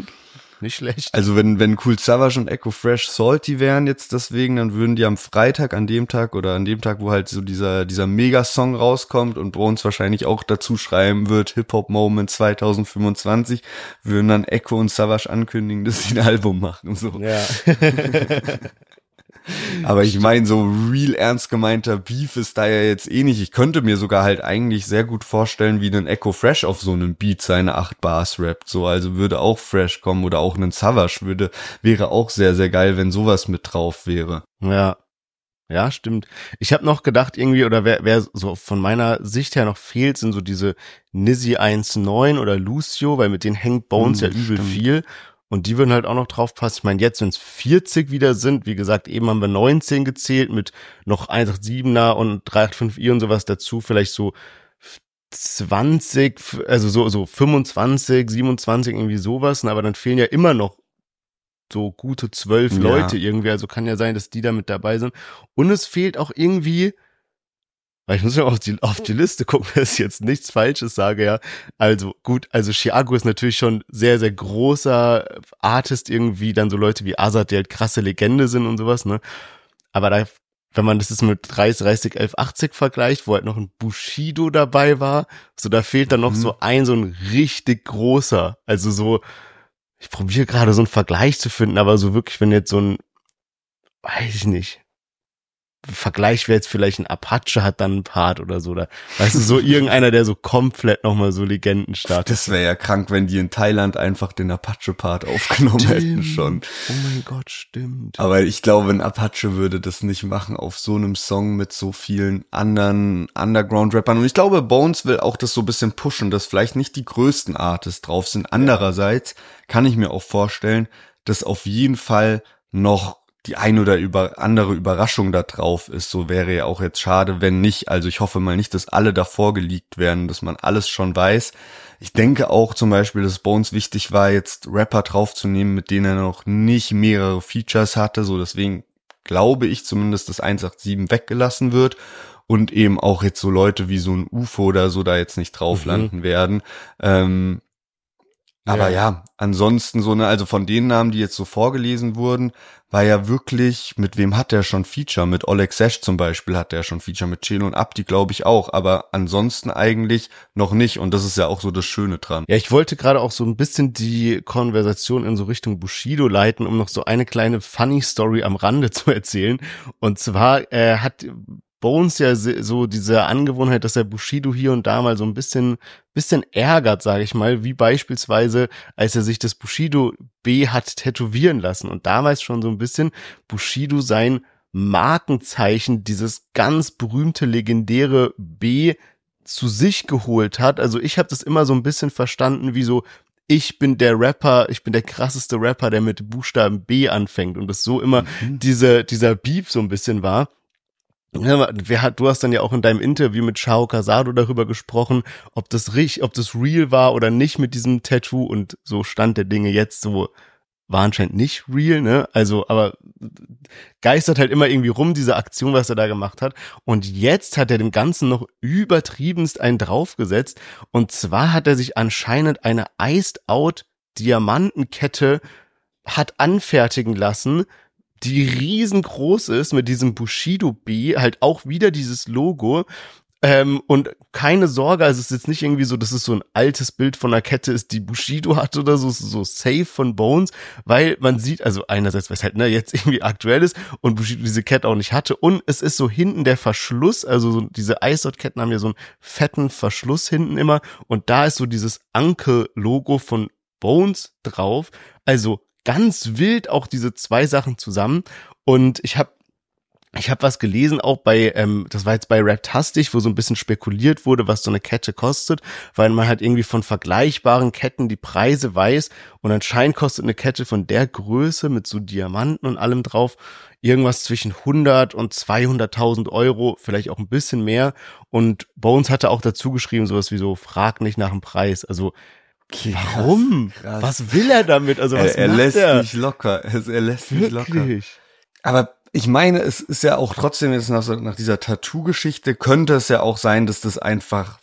nicht schlecht. Also wenn Kool Savas und Echo Fresh salty wären jetzt deswegen, dann würden die am Freitag an dem Tag, wo halt so dieser Megasong rauskommt und Bones wahrscheinlich auch dazu schreiben wird, Hip-Hop-Moment 2025, würden dann Echo und Savas ankündigen, dass sie ein Album machen. So. Ja. Aber ich meine, so real ernst gemeinter Beef ist da ja jetzt eh nicht. Ich könnte mir sogar halt eigentlich sehr gut vorstellen, wie ein Echo Fresh auf so einem Beat seine 8 Bars rappt. So, also würde auch Fresh kommen oder auch ein Savage wäre auch sehr, sehr geil, wenn sowas mit drauf wäre. Ja. Ja, stimmt. Ich habe noch gedacht irgendwie, oder wer so von meiner Sicht her noch fehlt, sind so diese Nizzy 1.9 oder Lucio, weil mit denen hängt Bones ja übel viel. Und die würden halt auch noch drauf passen. Ich meine, jetzt, wenn es 40 wieder sind, wie gesagt, eben haben wir 19 gezählt mit noch 187er und 385i und sowas dazu, vielleicht so 20, also so 25, 27, irgendwie sowas. Aber dann fehlen ja immer noch so gute 12 Leute irgendwie. Also kann ja sein, dass die da mit dabei sind. Und es fehlt auch irgendwie Weil ich muss ja auf die Liste gucken, dass ich jetzt nichts Falsches sage, ja. Also gut, also Chiago ist natürlich schon sehr, sehr großer Artist irgendwie, dann so Leute wie Azad, die halt krasse Legende sind und sowas, ne. Aber da, wenn man das jetzt mit 30, 11, 80 vergleicht, wo halt noch ein Bushido dabei war, so da fehlt dann noch so ein richtig großer. Also so, ich probiere gerade so einen Vergleich zu finden, aber so wirklich, wenn jetzt so ein, weiß ich nicht, Vergleich wäre jetzt vielleicht ein Apache hat dann einen Part oder so, oder weißt du, so irgendeiner, der so komplett nochmal so Legendenstatus. Das wäre ja krank, wenn die in Thailand einfach den Apache-Part aufgenommen hätten schon. Oh mein Gott, stimmt. Aber ich glaube, ein Apache würde das nicht machen auf so einem Song mit so vielen anderen Underground-Rappern. Und ich glaube, Bones will auch das so ein bisschen pushen, dass vielleicht nicht die größten Artists drauf sind. Andererseits kann ich mir auch vorstellen, dass auf jeden Fall noch die ein oder andere Überraschung da drauf ist. So wäre ja auch jetzt schade, wenn nicht. Also ich hoffe mal nicht, dass alle davor geleakt werden, dass man alles schon weiß. Ich denke auch zum Beispiel, dass Bones wichtig war, jetzt Rapper draufzunehmen, mit denen er noch nicht mehrere Features hatte. So deswegen glaube ich zumindest, dass 187 weggelassen wird und eben auch jetzt so Leute wie so ein UFO oder so da jetzt nicht drauf landen werden. Aber ja, ansonsten so, ne, also von den Namen, die jetzt so vorgelesen wurden, war ja wirklich, mit wem hat der schon Feature? Mit Oleg Sesh zum Beispiel hat der schon Feature, mit Celo und Abdi glaube ich auch, aber ansonsten eigentlich noch nicht und das ist ja auch so das Schöne dran. Ja, ich wollte gerade auch so ein bisschen die Konversation in so Richtung Bushido leiten, um noch so eine kleine Funny Story am Rande zu erzählen. Und zwar hat Bones ja so diese Angewohnheit, dass er Bushido hier und da mal so ein bisschen ärgert, sage ich mal, wie beispielsweise, als er sich das Bushido B hat tätowieren lassen und damals schon so ein bisschen Bushido sein Markenzeichen, dieses ganz berühmte, legendäre B zu sich geholt hat. Also ich habe das immer so ein bisschen verstanden, wie so, ich bin der krasseste Rapper, der mit Buchstaben B anfängt und das so immer dieser Beef so ein bisschen war. Ja, du hast dann ja auch in deinem Interview mit Shao Casado darüber gesprochen, ob das real war oder nicht mit diesem Tattoo und so Stand der Dinge jetzt so war anscheinend nicht real, ne? Also, aber geistert halt immer irgendwie rum, diese Aktion, was er da gemacht hat. Und jetzt hat er dem Ganzen noch übertriebenst einen draufgesetzt. Und zwar hat er sich anscheinend eine Iced-Out Diamantenkette hat anfertigen lassen, die riesengroß ist mit diesem Bushido B, halt auch wieder dieses Logo. Und keine Sorge, also es ist jetzt nicht irgendwie so, dass es so ein altes Bild von einer Kette ist, die Bushido hat oder so, so safe von Bones, weil man sieht, also einerseits, weil es halt jetzt irgendwie aktuell ist und Bushido diese Kette auch nicht hatte und es ist so hinten der Verschluss, also so diese Iced-Out-Ketten haben ja so einen fetten Verschluss hinten immer und da ist so dieses Uncle-Logo von Bones drauf, also ganz wild auch diese zwei Sachen zusammen und ich habe was gelesen, auch bei, das war jetzt bei Raptastic, wo so ein bisschen spekuliert wurde, was so eine Kette kostet, weil man halt irgendwie von vergleichbaren Ketten die Preise weiß und anscheinend kostet eine Kette von der Größe mit so Diamanten und allem drauf irgendwas zwischen 100 und 200.000 Euro, vielleicht auch ein bisschen mehr und Bones hatte auch dazu geschrieben, sowas wie so, frag nicht nach dem Preis, also Okay, warum? Krass. Was will er damit? Also was er macht lässt er? nicht locker. Er lässt nicht locker. Wirklich? Aber ich meine, es ist ja auch trotzdem jetzt nach dieser Tattoo-Geschichte könnte es ja auch sein, dass das einfach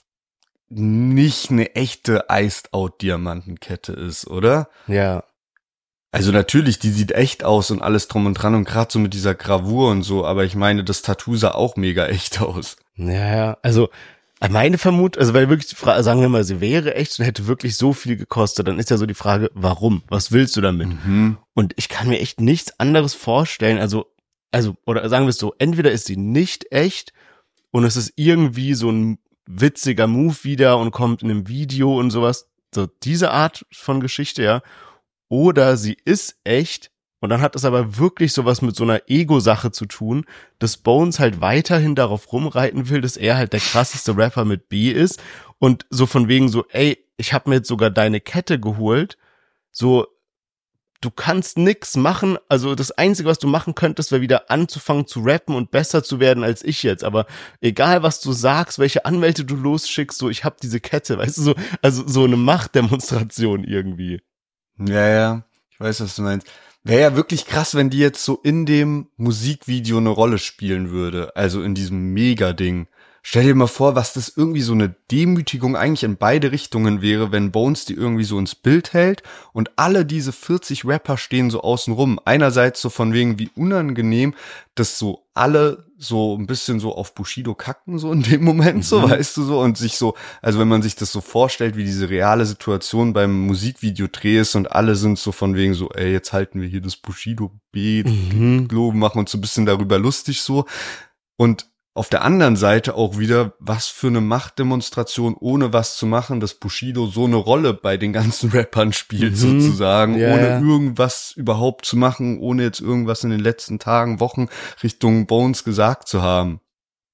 nicht eine echte Iced-Out-Diamantenkette ist, oder? Ja. Also natürlich, die sieht echt aus und alles drum und dran und gerade so mit dieser Gravur und so, aber ich meine, das Tattoo sah auch mega echt aus. Ja, also meine Vermutung, also weil wirklich die Frage, sagen wir mal, sie wäre echt und hätte wirklich so viel gekostet, dann ist ja so die Frage, warum? Was willst du damit? Und ich kann mir echt nichts anderes vorstellen, also, oder sagen wir es so, entweder ist sie nicht echt und es ist irgendwie so ein witziger Move wieder und kommt in einem Video und sowas, so diese Art von Geschichte, ja, oder sie ist echt. Und dann hat es aber wirklich sowas mit so einer Ego-Sache zu tun, dass Bones halt weiterhin darauf rumreiten will, dass er halt der krasseste Rapper mit B ist und so von wegen so, ey, ich hab mir jetzt sogar deine Kette geholt, so, du kannst nix machen, also das Einzige, was du machen könntest, wäre wieder anzufangen zu rappen und besser zu werden als ich jetzt, aber egal, was du sagst, welche Anwälte du losschickst, so, ich hab diese Kette, weißt du, so, also so eine Machtdemonstration irgendwie. Ja, ich weiß, was du meinst. Wäre ja wirklich krass, wenn die jetzt so in dem Musikvideo eine Rolle spielen würde. Also in diesem Mega-Ding. stell dir mal vor, was das irgendwie so eine Demütigung eigentlich in beide Richtungen wäre, wenn Bones die irgendwie so ins Bild hält und alle diese 40 Rapper stehen so außen rum. Einerseits so von wegen wie unangenehm, dass so alle so ein bisschen so auf Bushido kacken so in dem Moment, so, weißt du so, und sich so, also wenn man sich das so vorstellt, wie diese reale Situation beim Musikvideodreh ist und alle sind so von wegen so, ey, jetzt halten wir hier das Bushido-Beat, Globen, machen uns so ein bisschen darüber lustig so. Und auf der anderen Seite auch wieder, was für eine Machtdemonstration, ohne was zu machen, dass Bushido so eine Rolle bei den ganzen Rappern spielt, sozusagen, ohne irgendwas überhaupt zu machen, ohne jetzt irgendwas in den letzten Tagen, Wochen Richtung Bones gesagt zu haben.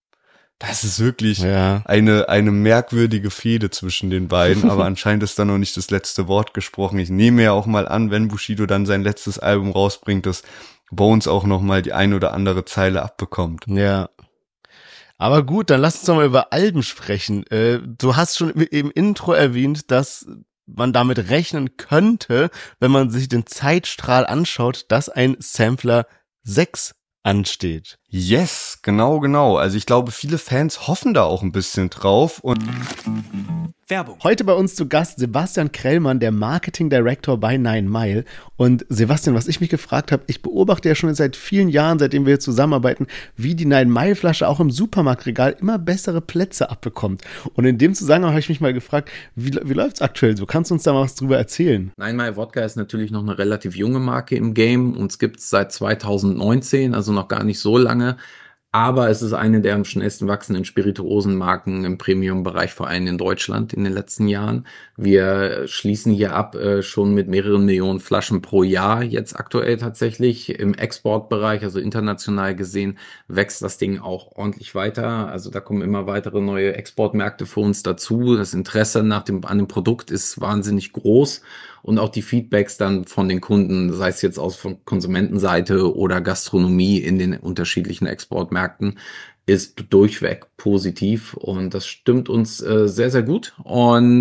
Das ist wirklich eine merkwürdige Fehde zwischen den beiden, aber anscheinend ist da noch nicht das letzte Wort gesprochen. Ich nehme ja auch mal an, wenn Bushido dann sein letztes Album rausbringt, dass Bones auch noch mal die ein oder andere Zeile abbekommt. Ja. Aber gut, dann lass uns doch mal über Alben sprechen. Du hast schon im Intro erwähnt, dass man damit rechnen könnte, wenn man sich den Zeitstrahl anschaut, dass ein Sampler 6 ansteht. Yes, genau. Also ich glaube, viele Fans hoffen da auch ein bisschen drauf und Werbung. Heute bei uns zu Gast Sebastian Krellmann, der Marketing Director bei 9 Mile. Und Sebastian, was ich mich gefragt habe, ich beobachte ja schon seit vielen Jahren, seitdem wir zusammenarbeiten, wie die 9 Mile Flasche auch im Supermarktregal immer bessere Plätze abbekommt. Und in dem Zusammenhang habe ich mich mal gefragt, wie läuft's aktuell so? Kannst du uns da mal was drüber erzählen? 9 Mile Vodka ist natürlich noch eine relativ junge Marke im Game. Uns gibt's seit 2019, also noch gar nicht so lange. Aber es ist eine der am schnellsten wachsenden Spirituosenmarken im Premium-Bereich, vor allem in Deutschland in den letzten Jahren. Wir schließen hier ab schon mit mehreren Millionen Flaschen pro Jahr jetzt aktuell tatsächlich. Im Exportbereich, also international gesehen, wächst das Ding auch ordentlich weiter. Also da kommen immer weitere neue Exportmärkte für uns dazu. Das Interesse an dem Produkt ist wahnsinnig groß. Und auch die Feedbacks dann von den Kunden, sei es jetzt aus von Konsumentenseite oder Gastronomie in den unterschiedlichen Exportmärkten, ist durchweg positiv. Und das stimmt uns sehr, sehr gut. Und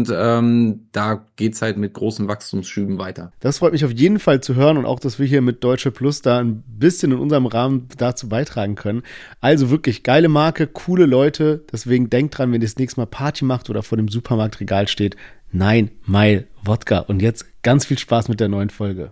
da geht's halt mit großen Wachstumsschüben weiter. Das freut mich auf jeden Fall zu hören und auch, dass wir hier mit Deutsche Plus da ein bisschen in unserem Rahmen dazu beitragen können. Also wirklich geile Marke, coole Leute. Deswegen denkt dran, wenn ihr das nächste Mal Party macht oder vor dem Supermarktregal steht, 9 Mile Vodka. Und jetzt ganz viel Spaß mit der neuen Folge.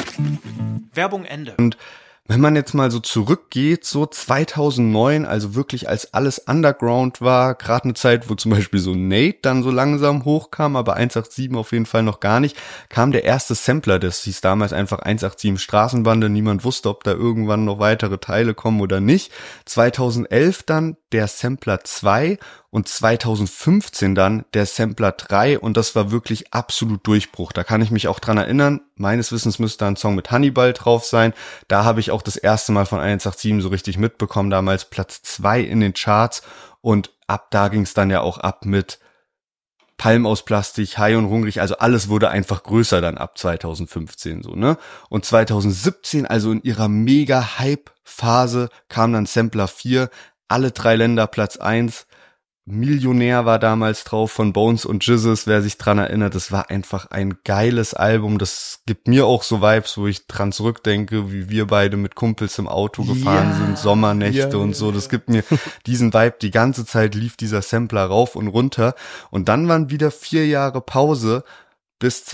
Werbung Ende. Und wenn man jetzt mal so zurückgeht, so 2009, also wirklich als alles Underground war, gerade eine Zeit, wo zum Beispiel so Nate dann so langsam hochkam, aber 187 auf jeden Fall noch gar nicht, kam der erste Sampler, das hieß damals einfach 187 Straßenbande, niemand wusste, ob da irgendwann noch weitere Teile kommen oder nicht. 2011 dann der Sampler 2 und 2015 dann der Sampler 3 und das war wirklich absolut Durchbruch. Da kann ich mich auch dran erinnern, meines Wissens müsste da ein Song mit Hannibal drauf sein. Da habe ich auch das erste Mal von 187 so richtig mitbekommen, damals Platz 2 in den Charts und ab da ging es dann ja auch ab mit Palm aus Plastik, High und Hungrig, also alles wurde einfach größer dann ab 2015 so, ne? Und 2017, also in ihrer Mega-Hype-Phase, kam dann Sampler 4, alle 3 Länder Platz 1, Millionär war damals drauf von Bones und Jizzes, wer sich dran erinnert, das war einfach ein geiles Album, das gibt mir auch so Vibes, wo ich dran zurückdenke, wie wir beide mit Kumpels im Auto gefahren sind, Sommernächte und so, das gibt mir diesen Vibe, die ganze Zeit lief dieser Sampler rauf und runter und dann waren wieder 4 Jahre Pause bis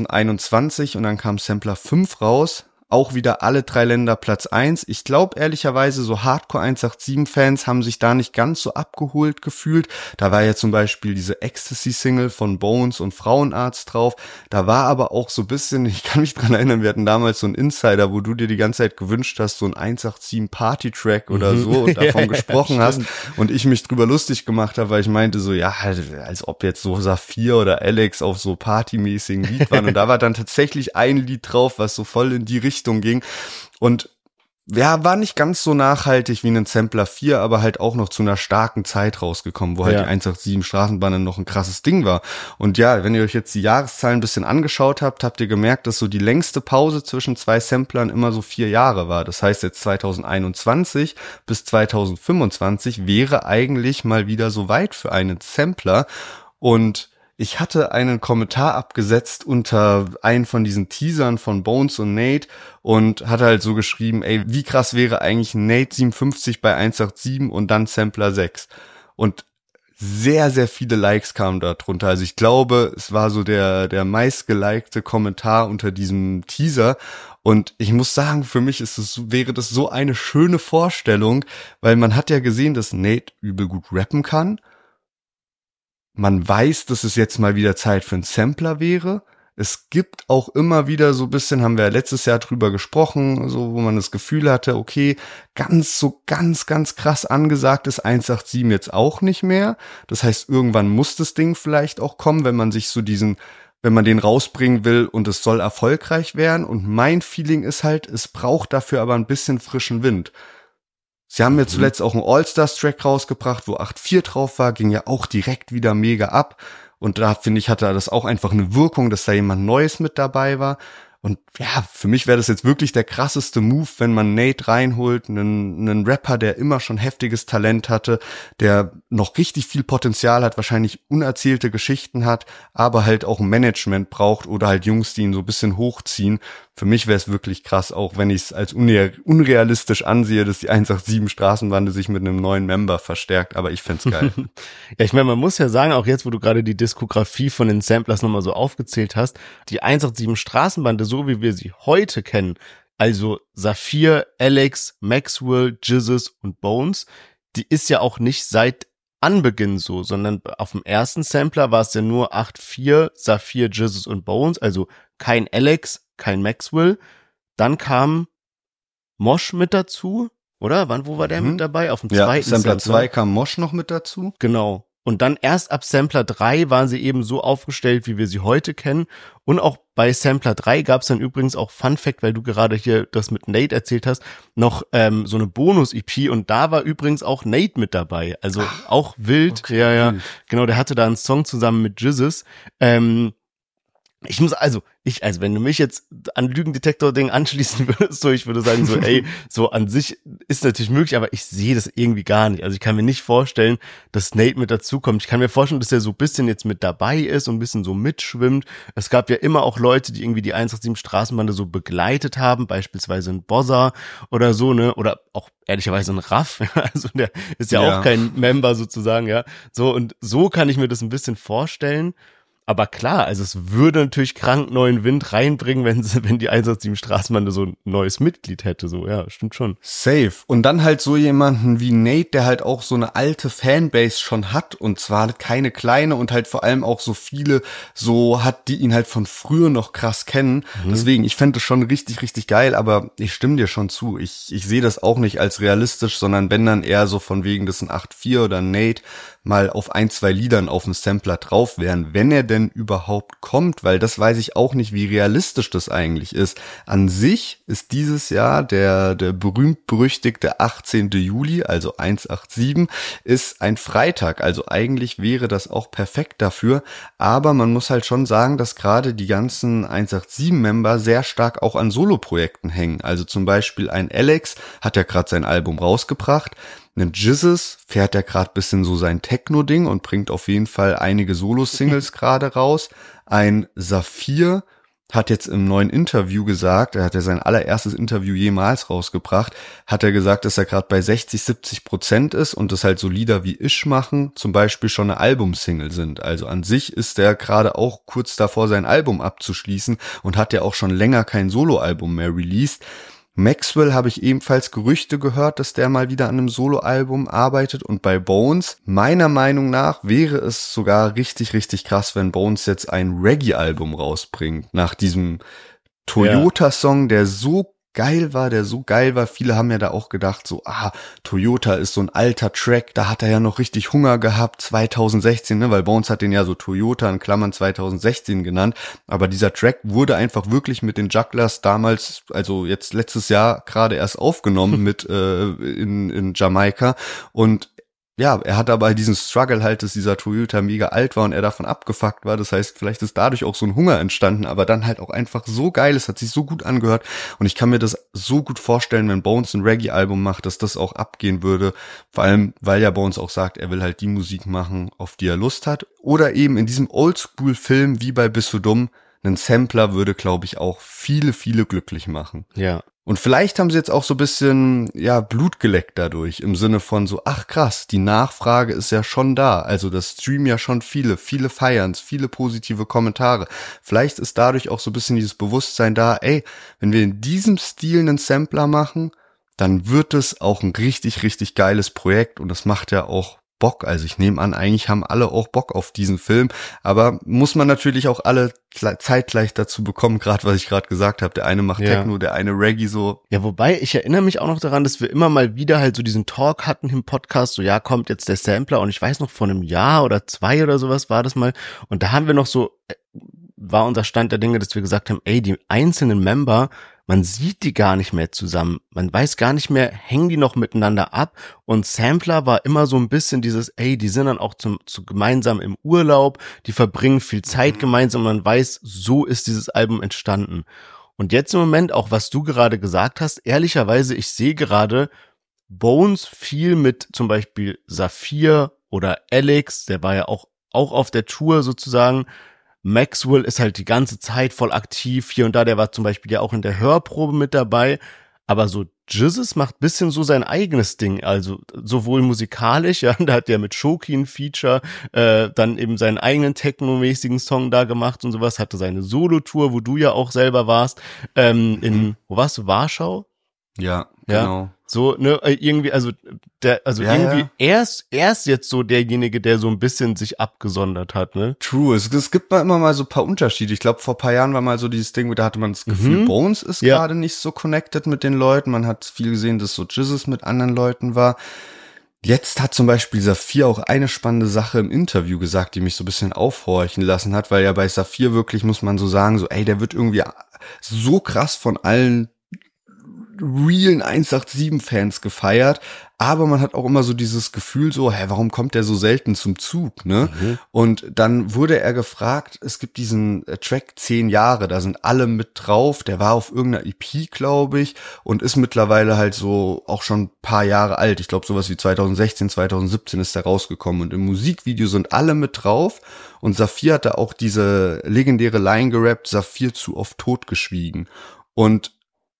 2021 und dann kam Sampler 5 raus, auch wieder alle 3 Länder Platz 1. Ich glaube ehrlicherweise, so Hardcore 187-Fans haben sich da nicht ganz so abgeholt gefühlt. Da war ja zum Beispiel diese Ecstasy-Single von Bones und Frauenarzt drauf. Da war aber auch so ein bisschen, ich kann mich dran erinnern, wir hatten damals so einen Insider, wo du dir die ganze Zeit gewünscht hast, so ein 187-Party-Track oder so und davon gesprochen hast und ich mich drüber lustig gemacht habe, weil ich meinte so, ja, als ob jetzt so Saphir oder Alex auf so partymäßigen Lied waren und da war dann tatsächlich ein Lied drauf, was so voll in die Richtung ging und ja, war nicht ganz so nachhaltig wie ein Sampler 4, aber halt auch noch zu einer starken Zeit rausgekommen, wo halt die 187 Straßenbahn noch ein krasses Ding war. Und ja, wenn ihr euch jetzt die Jahreszahlen ein bisschen angeschaut habt, habt ihr gemerkt, dass so die längste Pause zwischen 2 Samplern immer so 4 Jahre war. Das heißt, jetzt 2021 bis 2025 wäre eigentlich mal wieder so weit für einen Sampler und ich hatte einen Kommentar abgesetzt unter einen von diesen Teasern von Bones und Nate und hatte halt so geschrieben, ey, wie krass wäre eigentlich ein Nate 57 bei 187 und dann Sampler 6. Und sehr, sehr viele Likes kamen da drunter. Also ich glaube, es war so der meistgelikte Kommentar unter diesem Teaser. Und ich muss sagen, für mich wäre das so eine schöne Vorstellung, weil man hat ja gesehen, dass Nate übel gut rappen kann. Man weiß, dass es jetzt mal wieder Zeit für einen Sampler wäre. Es gibt auch immer wieder so ein bisschen, haben wir ja letztes Jahr drüber gesprochen, so wo man das Gefühl hatte, okay, ganz krass angesagt ist 187 jetzt auch nicht mehr. Das heißt, irgendwann muss das Ding vielleicht auch kommen, wenn man sich so wenn man den rausbringen will und es soll erfolgreich werden. Und mein Feeling ist halt, es braucht dafür aber ein bisschen frischen Wind. Sie haben ja zuletzt auch einen All-Stars-Track rausgebracht, wo 8.4 drauf war, ging ja auch direkt wieder mega ab. Und da, finde ich, hatte das auch einfach eine Wirkung, dass da jemand Neues mit dabei war. Und ja, für mich wäre das jetzt wirklich der krasseste Move, wenn man Nate reinholt, einen Rapper, der immer schon heftiges Talent hatte, der noch richtig viel Potenzial hat, wahrscheinlich unerzählte Geschichten hat, aber halt auch ein Management braucht oder halt Jungs, die ihn so ein bisschen hochziehen. Für mich wäre es wirklich krass, auch wenn ich es als unrealistisch ansehe, dass die 187 Straßenbande sich mit einem neuen Member verstärkt, aber ich find's geil. Ja, ich meine, man muss ja sagen, auch jetzt, wo du gerade die Diskografie von den Samplers nochmal so aufgezählt hast, die 187 Straßenbande, so wie wir sie heute kennen, also Saphir, Alex, Maxwell, Jizzes und Bones, die ist ja auch nicht seit Anbeginn so, sondern auf dem ersten Sampler war es ja nur 8.4, Saphir, Jizzes und Bones, also kein Alex, kein Maxwell. Dann kam Mosh mit dazu, oder? Wo war der mit dabei? Auf dem zweiten Sampler 2 kam Mosh noch mit dazu. Genau. Und dann erst ab Sampler 3 waren sie eben so aufgestellt, wie wir sie heute kennen. Und auch bei Sampler 3 gab es dann übrigens auch Fun Fact, weil du gerade hier das mit Nate erzählt hast, noch so eine Bonus-EP. Und da war übrigens auch Nate mit dabei. Also auch wild. Okay. Ja. Genau, der hatte da einen Song zusammen mit Jizzes. Wenn du mich jetzt an Lügendetektor-Ding anschließen würdest, ich würde sagen so, ey, so an sich ist natürlich möglich, aber ich sehe das irgendwie gar nicht. Also ich kann mir nicht vorstellen, dass Nate mit dazukommt. Ich kann mir vorstellen, dass er so ein bisschen jetzt mit dabei ist und ein bisschen so mitschwimmt. Es gab ja immer auch Leute, die irgendwie die 187 Straßenbande so begleitet haben, beispielsweise ein Bozza oder so, ne, oder auch ehrlicherweise ein Raff, also der ist ja auch kein Member sozusagen, ja. So, und so kann ich mir das ein bisschen vorstellen. Aber klar, also es würde natürlich krank neuen Wind reinbringen, wenn die 187 Straßenbande so ein neues Mitglied hätte, so, ja, stimmt schon. Safe. Und dann halt so jemanden wie Nate, der halt auch so eine alte Fanbase schon hat und zwar keine kleine und halt vor allem auch so viele so hat, die ihn halt von früher noch krass kennen. Deswegen, ich fände das schon richtig, richtig geil, aber ich stimme dir schon zu. Ich sehe das auch nicht als realistisch, sondern wenn dann eher so von wegen, das ein 8.4 oder ein Nate mal auf 1-2 Liedern auf dem Sampler drauf wären, wenn er denn überhaupt kommt, weil das weiß ich auch nicht, wie realistisch das eigentlich ist. An sich ist dieses Jahr der berühmt-berüchtigte 18. Juli, also 187, ist ein Freitag, also eigentlich wäre das auch perfekt dafür, aber man muss halt schon sagen, dass gerade die ganzen 187-Member sehr stark auch an Soloprojekten hängen, also zum Beispiel ein Alex hat ja gerade sein Album rausgebracht, ein Jizzes fährt ja gerade bisschen so sein Techno-Ding und bringt auf jeden Fall einige Solo-Singles gerade raus. Ein Saphir hat jetzt im neuen Interview gesagt, er hat ja sein allererstes Interview jemals rausgebracht, hat er gesagt, dass er gerade bei 60-70% ist und dass halt so Lieder wie Isch machen zum Beispiel schon eine Albumsingle sind. Also an sich ist er gerade auch kurz davor, sein Album abzuschließen und hat ja auch schon länger kein Soloalbum mehr released. Maxwell habe ich ebenfalls Gerüchte gehört, dass der mal wieder an einem Soloalbum arbeitet und bei Bones, meiner Meinung nach, wäre es sogar richtig, richtig krass, wenn Bones jetzt ein Reggae-Album rausbringt, nach diesem Toyota-Song, der so geil war. Viele haben ja da auch gedacht, so, Toyota ist so ein alter Track, da hat er ja noch richtig Hunger gehabt, 2016, ne, weil Bones hat den ja so Toyota in Klammern 2016 genannt, aber dieser Track wurde einfach wirklich mit den Jugglers damals, also jetzt letztes Jahr gerade erst aufgenommen mit in Jamaika und ja, er hatte aber diesen Struggle halt, dass dieser Toyota mega alt war und er davon abgefuckt war. Das heißt, vielleicht ist dadurch auch so ein Hunger entstanden, aber dann halt auch einfach so geil. Es hat sich so gut angehört und ich kann mir das so gut vorstellen, wenn Bones ein Reggae-Album macht, dass das auch abgehen würde. Vor allem, weil ja Bones auch sagt, er will halt die Musik machen, auf die er Lust hat. Oder eben in diesem Oldschool-Film wie bei Bist du dumm, ein Sampler würde, glaube ich, auch viele, viele glücklich machen. Ja. Und vielleicht haben sie jetzt auch so ein bisschen, ja, Blut geleckt dadurch, im Sinne von so, ach krass, die Nachfrage ist ja schon da. Also das streamen ja schon viele feiern's, viele positive Kommentare. Vielleicht ist dadurch auch so ein bisschen dieses Bewusstsein da, ey, wenn wir in diesem Stil einen Sampler machen, dann wird es auch ein richtig, richtig geiles Projekt und das macht ja auch Bock. Also ich nehme an, eigentlich haben alle auch Bock auf diesen Film, aber muss man natürlich auch alle zeitgleich dazu bekommen, gerade was ich gerade gesagt habe. Der eine macht Techno, der eine Reggae so. Ja, wobei, ich erinnere mich auch noch daran, dass wir immer mal wieder halt so diesen Talk hatten im Podcast, so ja, kommt jetzt der Sampler und ich weiß noch, vor einem Jahr oder 2 oder sowas war das mal und da haben wir noch so, war unser Stand der Dinge, dass wir gesagt haben, ey, die einzelnen Member, man sieht die gar nicht mehr zusammen. Man weiß gar nicht mehr, hängen die noch miteinander ab? Und Sampler war immer so ein bisschen dieses, ey, die sind dann auch gemeinsam im Urlaub, die verbringen viel Zeit gemeinsam und man weiß, so ist dieses Album entstanden. Und jetzt im Moment, auch was du gerade gesagt hast, ehrlicherweise, ich sehe gerade Bones viel mit zum Beispiel Saphir oder Alex, der war ja auch auf der Tour sozusagen. Maxwell ist halt die ganze Zeit voll aktiv, hier und da, der war zum Beispiel ja auch in der Hörprobe mit dabei, aber so Jizzes macht bisschen so sein eigenes Ding, also sowohl musikalisch, ja, da hat der mit Shoki ein Feature, dann eben seinen eigenen technomäßigen Song da gemacht und sowas, hatte seine Solo-Tour, wo du ja auch selber warst, wo warst du, Warschau? Ja, genau. So, ne, irgendwie, er ist jetzt so derjenige, der so ein bisschen sich abgesondert hat, ne? True, es gibt mal immer mal so ein paar Unterschiede. Ich glaube, vor ein paar Jahren war mal so dieses Ding, da hatte man das Gefühl, Bones ist gerade nicht so connected mit den Leuten. Man hat viel gesehen, dass so Jizzes mit anderen Leuten war. Jetzt hat zum Beispiel Saphir auch eine spannende Sache im Interview gesagt, die mich so ein bisschen aufhorchen lassen hat, weil ja bei Saphir wirklich, muss man so sagen, so, ey, der wird irgendwie so krass von allen realen 187-Fans gefeiert, aber man hat auch immer so dieses Gefühl so, warum kommt der so selten zum Zug, ne? Und dann wurde er gefragt, es gibt diesen Track 10 Jahre, da sind alle mit drauf, der war auf irgendeiner EP, glaube ich, und ist mittlerweile halt so auch schon ein paar Jahre alt, ich glaube sowas wie 2016, 2017 ist der rausgekommen und im Musikvideo sind alle mit drauf und Saphir hat da auch diese legendäre Line gerappt, Saphir zu oft totgeschwiegen und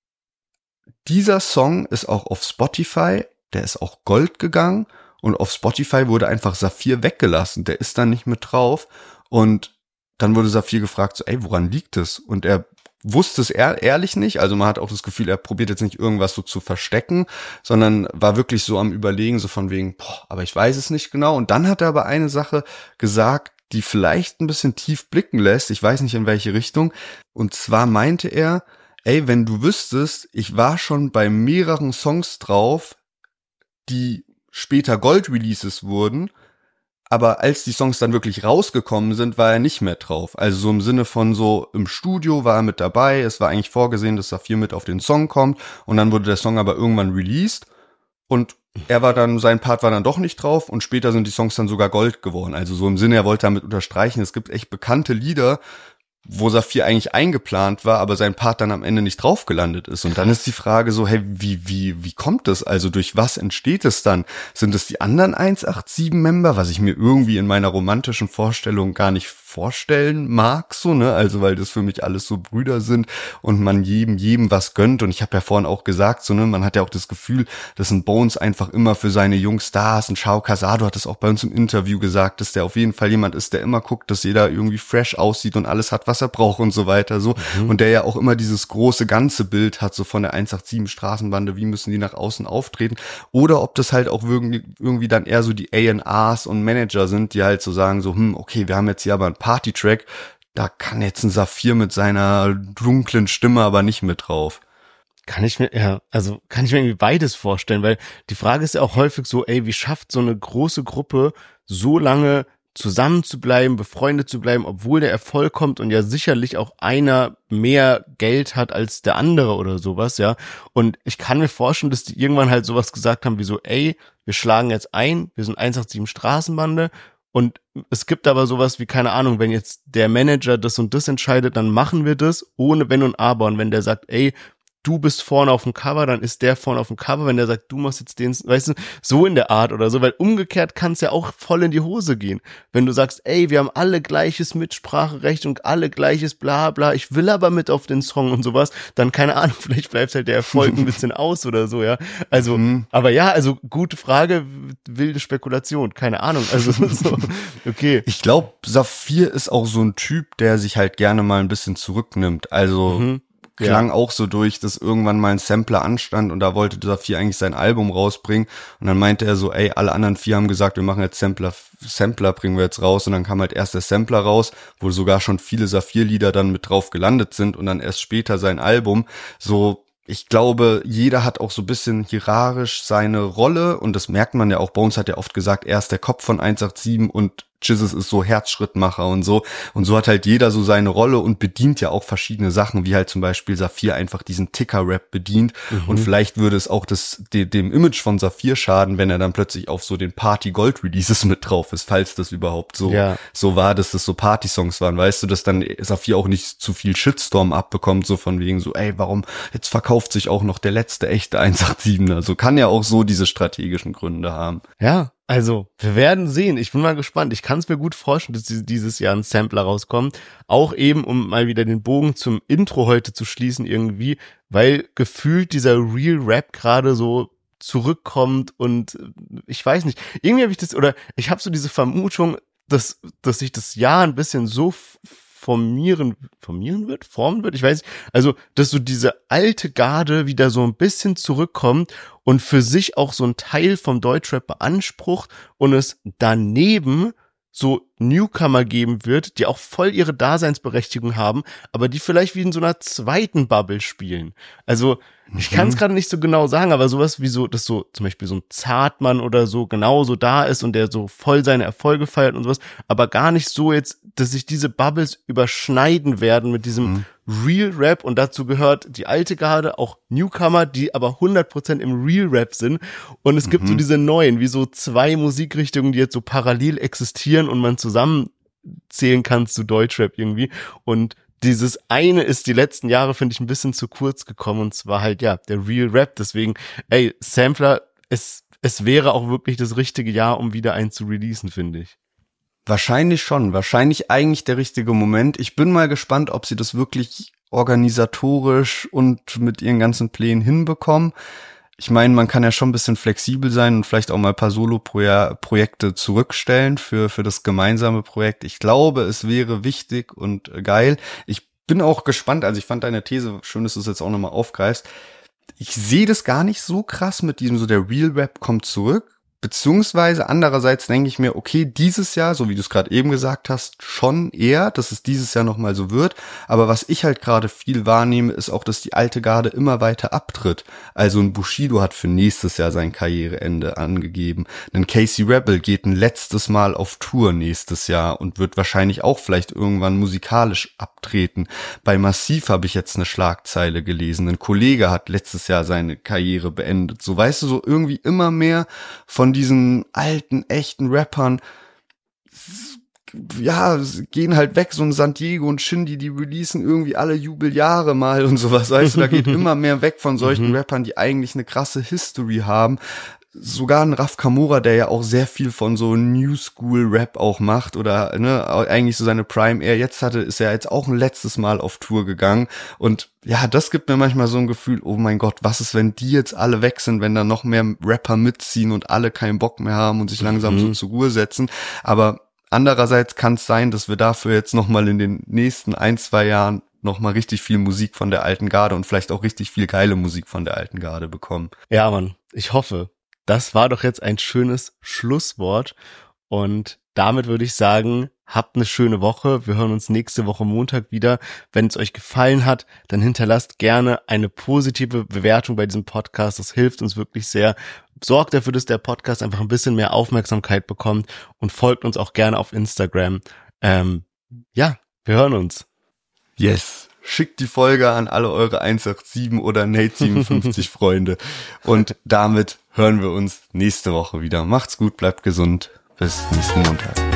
dieser Song ist auch auf Spotify, der ist auch Gold gegangen und auf Spotify wurde einfach Saphir weggelassen, der ist dann nicht mit drauf und dann wurde Saphir gefragt, so, ey, woran liegt es? Und er wusste es ehrlich nicht, also man hat auch das Gefühl, er probiert jetzt nicht irgendwas so zu verstecken, sondern war wirklich so am Überlegen, so von wegen, aber ich weiß es nicht genau und dann hat er aber eine Sache gesagt, die vielleicht ein bisschen tief blicken lässt, ich weiß nicht in welche Richtung und zwar meinte er, ey, wenn du wüsstest, ich war schon bei mehreren Songs drauf, die später Gold-Releases wurden, aber als die Songs dann wirklich rausgekommen sind, war er nicht mehr drauf. Also so im Sinne von so, im Studio war er mit dabei, es war eigentlich vorgesehen, dass Saphir mit auf den Song kommt und dann wurde der Song aber irgendwann released und sein Part war dann doch nicht drauf und später sind die Songs dann sogar Gold geworden. Also so im Sinne, er wollte damit unterstreichen, es gibt echt bekannte Lieder, wo Saphir eigentlich eingeplant war, aber sein Part dann am Ende nicht drauf gelandet ist. Und dann ist die Frage so, hey, wie kommt das? Also durch was entsteht es dann? Sind es die anderen 187-Member, was ich mir irgendwie in meiner romantischen Vorstellung gar nicht vorstellen mag, so, ne? Also weil das für mich alles so Brüder sind und man jedem was gönnt. Und ich habe ja vorhin auch gesagt, so, ne, man hat ja auch das Gefühl, dass ein Bones einfach immer für seine jungen Stars, ein Shao Casado hat das auch bei uns im Interview gesagt, dass der auf jeden Fall jemand ist, der immer guckt, dass jeder irgendwie fresh aussieht und alles hat, was er braucht und so weiter, so. Und der ja auch immer dieses große ganze Bild hat, so von der 187 Straßenbande, wie müssen die nach außen auftreten. Oder ob das halt auch irgendwie dann eher so die A&Rs und Manager sind, die halt so sagen, so, okay, wir haben jetzt hier aber einen Party-Track, da kann jetzt ein Saphir mit seiner dunklen Stimme aber nicht mit drauf. Kann ich mir irgendwie beides vorstellen, weil die Frage ist ja auch häufig so, ey, wie schafft so eine große Gruppe so lange zusammen zu bleiben, befreundet zu bleiben, obwohl der Erfolg kommt und ja sicherlich auch einer mehr Geld hat als der andere oder sowas, ja. Und ich kann mir vorstellen, dass die irgendwann halt sowas gesagt haben wie so, ey, wir schlagen jetzt ein, wir sind 187 Straßenbande und es gibt aber sowas wie, keine Ahnung, wenn jetzt der Manager das und das entscheidet, dann machen wir das ohne Wenn und Aber. Und wenn der sagt, ey, du bist vorne auf dem Cover, dann ist der vorne auf dem Cover, wenn der sagt, du machst jetzt den, weißt du, so in der Art oder so, weil umgekehrt kann es ja auch voll in die Hose gehen. Wenn du sagst, ey, wir haben alle gleiches Mitspracherecht und alle gleiches bla bla, ich will aber mit auf den Song und sowas, dann keine Ahnung, vielleicht bleibt halt der Erfolg ein bisschen aus oder so, ja. Also, aber ja, also gute Frage, wilde Spekulation, keine Ahnung, also so, okay. Ich glaube, Saphir ist auch so ein Typ, der sich halt gerne mal ein bisschen zurücknimmt, also klang auch so durch, dass irgendwann mal ein Sampler anstand und da wollte Saphir eigentlich sein Album rausbringen und dann meinte er so, ey, alle anderen 4 haben gesagt, wir machen jetzt Sampler bringen wir jetzt raus und dann kam halt erst der Sampler raus, wo sogar schon viele Saphir-Lieder dann mit drauf gelandet sind und dann erst später sein Album, so. Ich glaube, jeder hat auch so ein bisschen hierarchisch seine Rolle und das merkt man ja auch. Bones hat ja oft gesagt, er ist der Kopf von 187 und Jesus ist so Herzschrittmacher und so. Und so hat halt jeder so seine Rolle und bedient ja auch verschiedene Sachen, wie halt zum Beispiel Saphir einfach diesen Ticker-Rap bedient. Und vielleicht würde es auch dem Image von Saphir schaden, wenn er dann plötzlich auf so den Party-Gold-Releases mit drauf ist, falls das überhaupt so war, dass das so Party-Songs waren. Weißt du, dass dann Saphir auch nicht zu viel Shitstorm abbekommt, so von wegen so, ey, warum, jetzt verkauft sich auch noch der letzte echte 187er. So kann ja auch so diese strategischen Gründe haben. Ja. Also, wir werden sehen. Ich bin mal gespannt. Ich kann es mir gut vorstellen, dass dieses Jahr ein Sampler rauskommt. Auch eben, um mal wieder den Bogen zum Intro heute zu schließen irgendwie, weil gefühlt dieser Real Rap gerade so zurückkommt und ich weiß nicht. Irgendwie habe ich habe so diese Vermutung, dass sich das Jahr ein bisschen so formen wird, ich weiß nicht, also, dass so diese alte Garde wieder so ein bisschen zurückkommt und für sich auch so ein Teil vom Deutschrap beansprucht und es daneben so Newcomer geben wird, die auch voll ihre Daseinsberechtigung haben, aber die vielleicht wie in so einer zweiten Bubble spielen. Also, ich kann es gerade nicht so genau sagen, aber sowas wie so, dass so zum Beispiel so ein Zartmann oder so genauso da ist und der so voll seine Erfolge feiert und sowas, aber gar nicht so jetzt, dass sich diese Bubbles überschneiden werden mit diesem Real Rap und dazu gehört die alte Garde, auch Newcomer, die aber 100% im Real Rap sind und es gibt so diese neuen, wie so 2 Musikrichtungen, die jetzt so parallel existieren und man zusammenzählen kann zu Deutschrap irgendwie und dieses eine ist die letzten Jahre, finde ich, ein bisschen zu kurz gekommen und zwar halt, ja, der Real Rap. Deswegen, ey, Sampler, es wäre auch wirklich das richtige Jahr, um wieder einen zu releasen, finde ich. Wahrscheinlich schon. Wahrscheinlich eigentlich der richtige Moment. Ich bin mal gespannt, ob sie das wirklich organisatorisch und mit ihren ganzen Plänen hinbekommen. Ich meine, man kann ja schon ein bisschen flexibel sein und vielleicht auch mal ein paar Solo-Projekte zurückstellen für das gemeinsame Projekt. Ich glaube, es wäre wichtig und geil. Ich bin auch gespannt, also ich fand deine These, schön, dass du es jetzt auch nochmal aufgreifst. Ich sehe das gar nicht so krass mit diesem, so der Real Rap kommt zurück. Beziehungsweise andererseits denke ich mir, okay, dieses Jahr, so wie du es gerade eben gesagt hast, schon eher, dass es dieses Jahr nochmal so wird. Aber was ich halt gerade viel wahrnehme, ist auch, dass die alte Garde immer weiter abtritt. Also ein Bushido hat für nächstes Jahr sein Karriereende angegeben. Ein Casey Rebel geht ein letztes Mal auf Tour nächstes Jahr und wird wahrscheinlich auch vielleicht irgendwann musikalisch abtreten. Bei Massiv habe ich jetzt eine Schlagzeile gelesen. Ein Kollege hat letztes Jahr seine Karriere beendet. So, weißt du, so irgendwie immer mehr von diesen alten, echten Rappern, ja, gehen halt weg, so ein San Diego und Shindy, die releasen irgendwie alle Jubeljahre mal und sowas, weißt du, da geht immer mehr weg von solchen Rappern, die eigentlich eine krasse History haben. Sogar ein Raf Kamora, der ja auch sehr viel von so New School Rap auch macht oder eigentlich so seine Prime Air jetzt hatte, ist er jetzt auch ein letztes Mal auf Tour gegangen und ja, das gibt mir manchmal so ein Gefühl, oh mein Gott, was ist, wenn die jetzt alle weg sind, wenn da noch mehr Rapper mitziehen und alle keinen Bock mehr haben und sich langsam so zur Ruhe setzen, aber andererseits kann es sein, dass wir dafür jetzt nochmal in den nächsten 1-2 Jahren nochmal richtig viel Musik von der alten Garde und vielleicht auch richtig viel geile Musik von der alten Garde bekommen. Ja, Mann, ich hoffe. Das war doch jetzt ein schönes Schlusswort und damit würde ich sagen, habt eine schöne Woche. Wir hören uns nächste Woche Montag wieder. Wenn es euch gefallen hat, dann hinterlasst gerne eine positive Bewertung bei diesem Podcast. Das hilft uns wirklich sehr. Sorgt dafür, dass der Podcast einfach ein bisschen mehr Aufmerksamkeit bekommt und folgt uns auch gerne auf Instagram. Ja, wir hören uns. Yes. Schickt die Folge an alle eure 187 oder Nate 57 Freunde. Und damit hören wir uns nächste Woche wieder. Macht's gut, bleibt gesund. Bis nächsten Montag.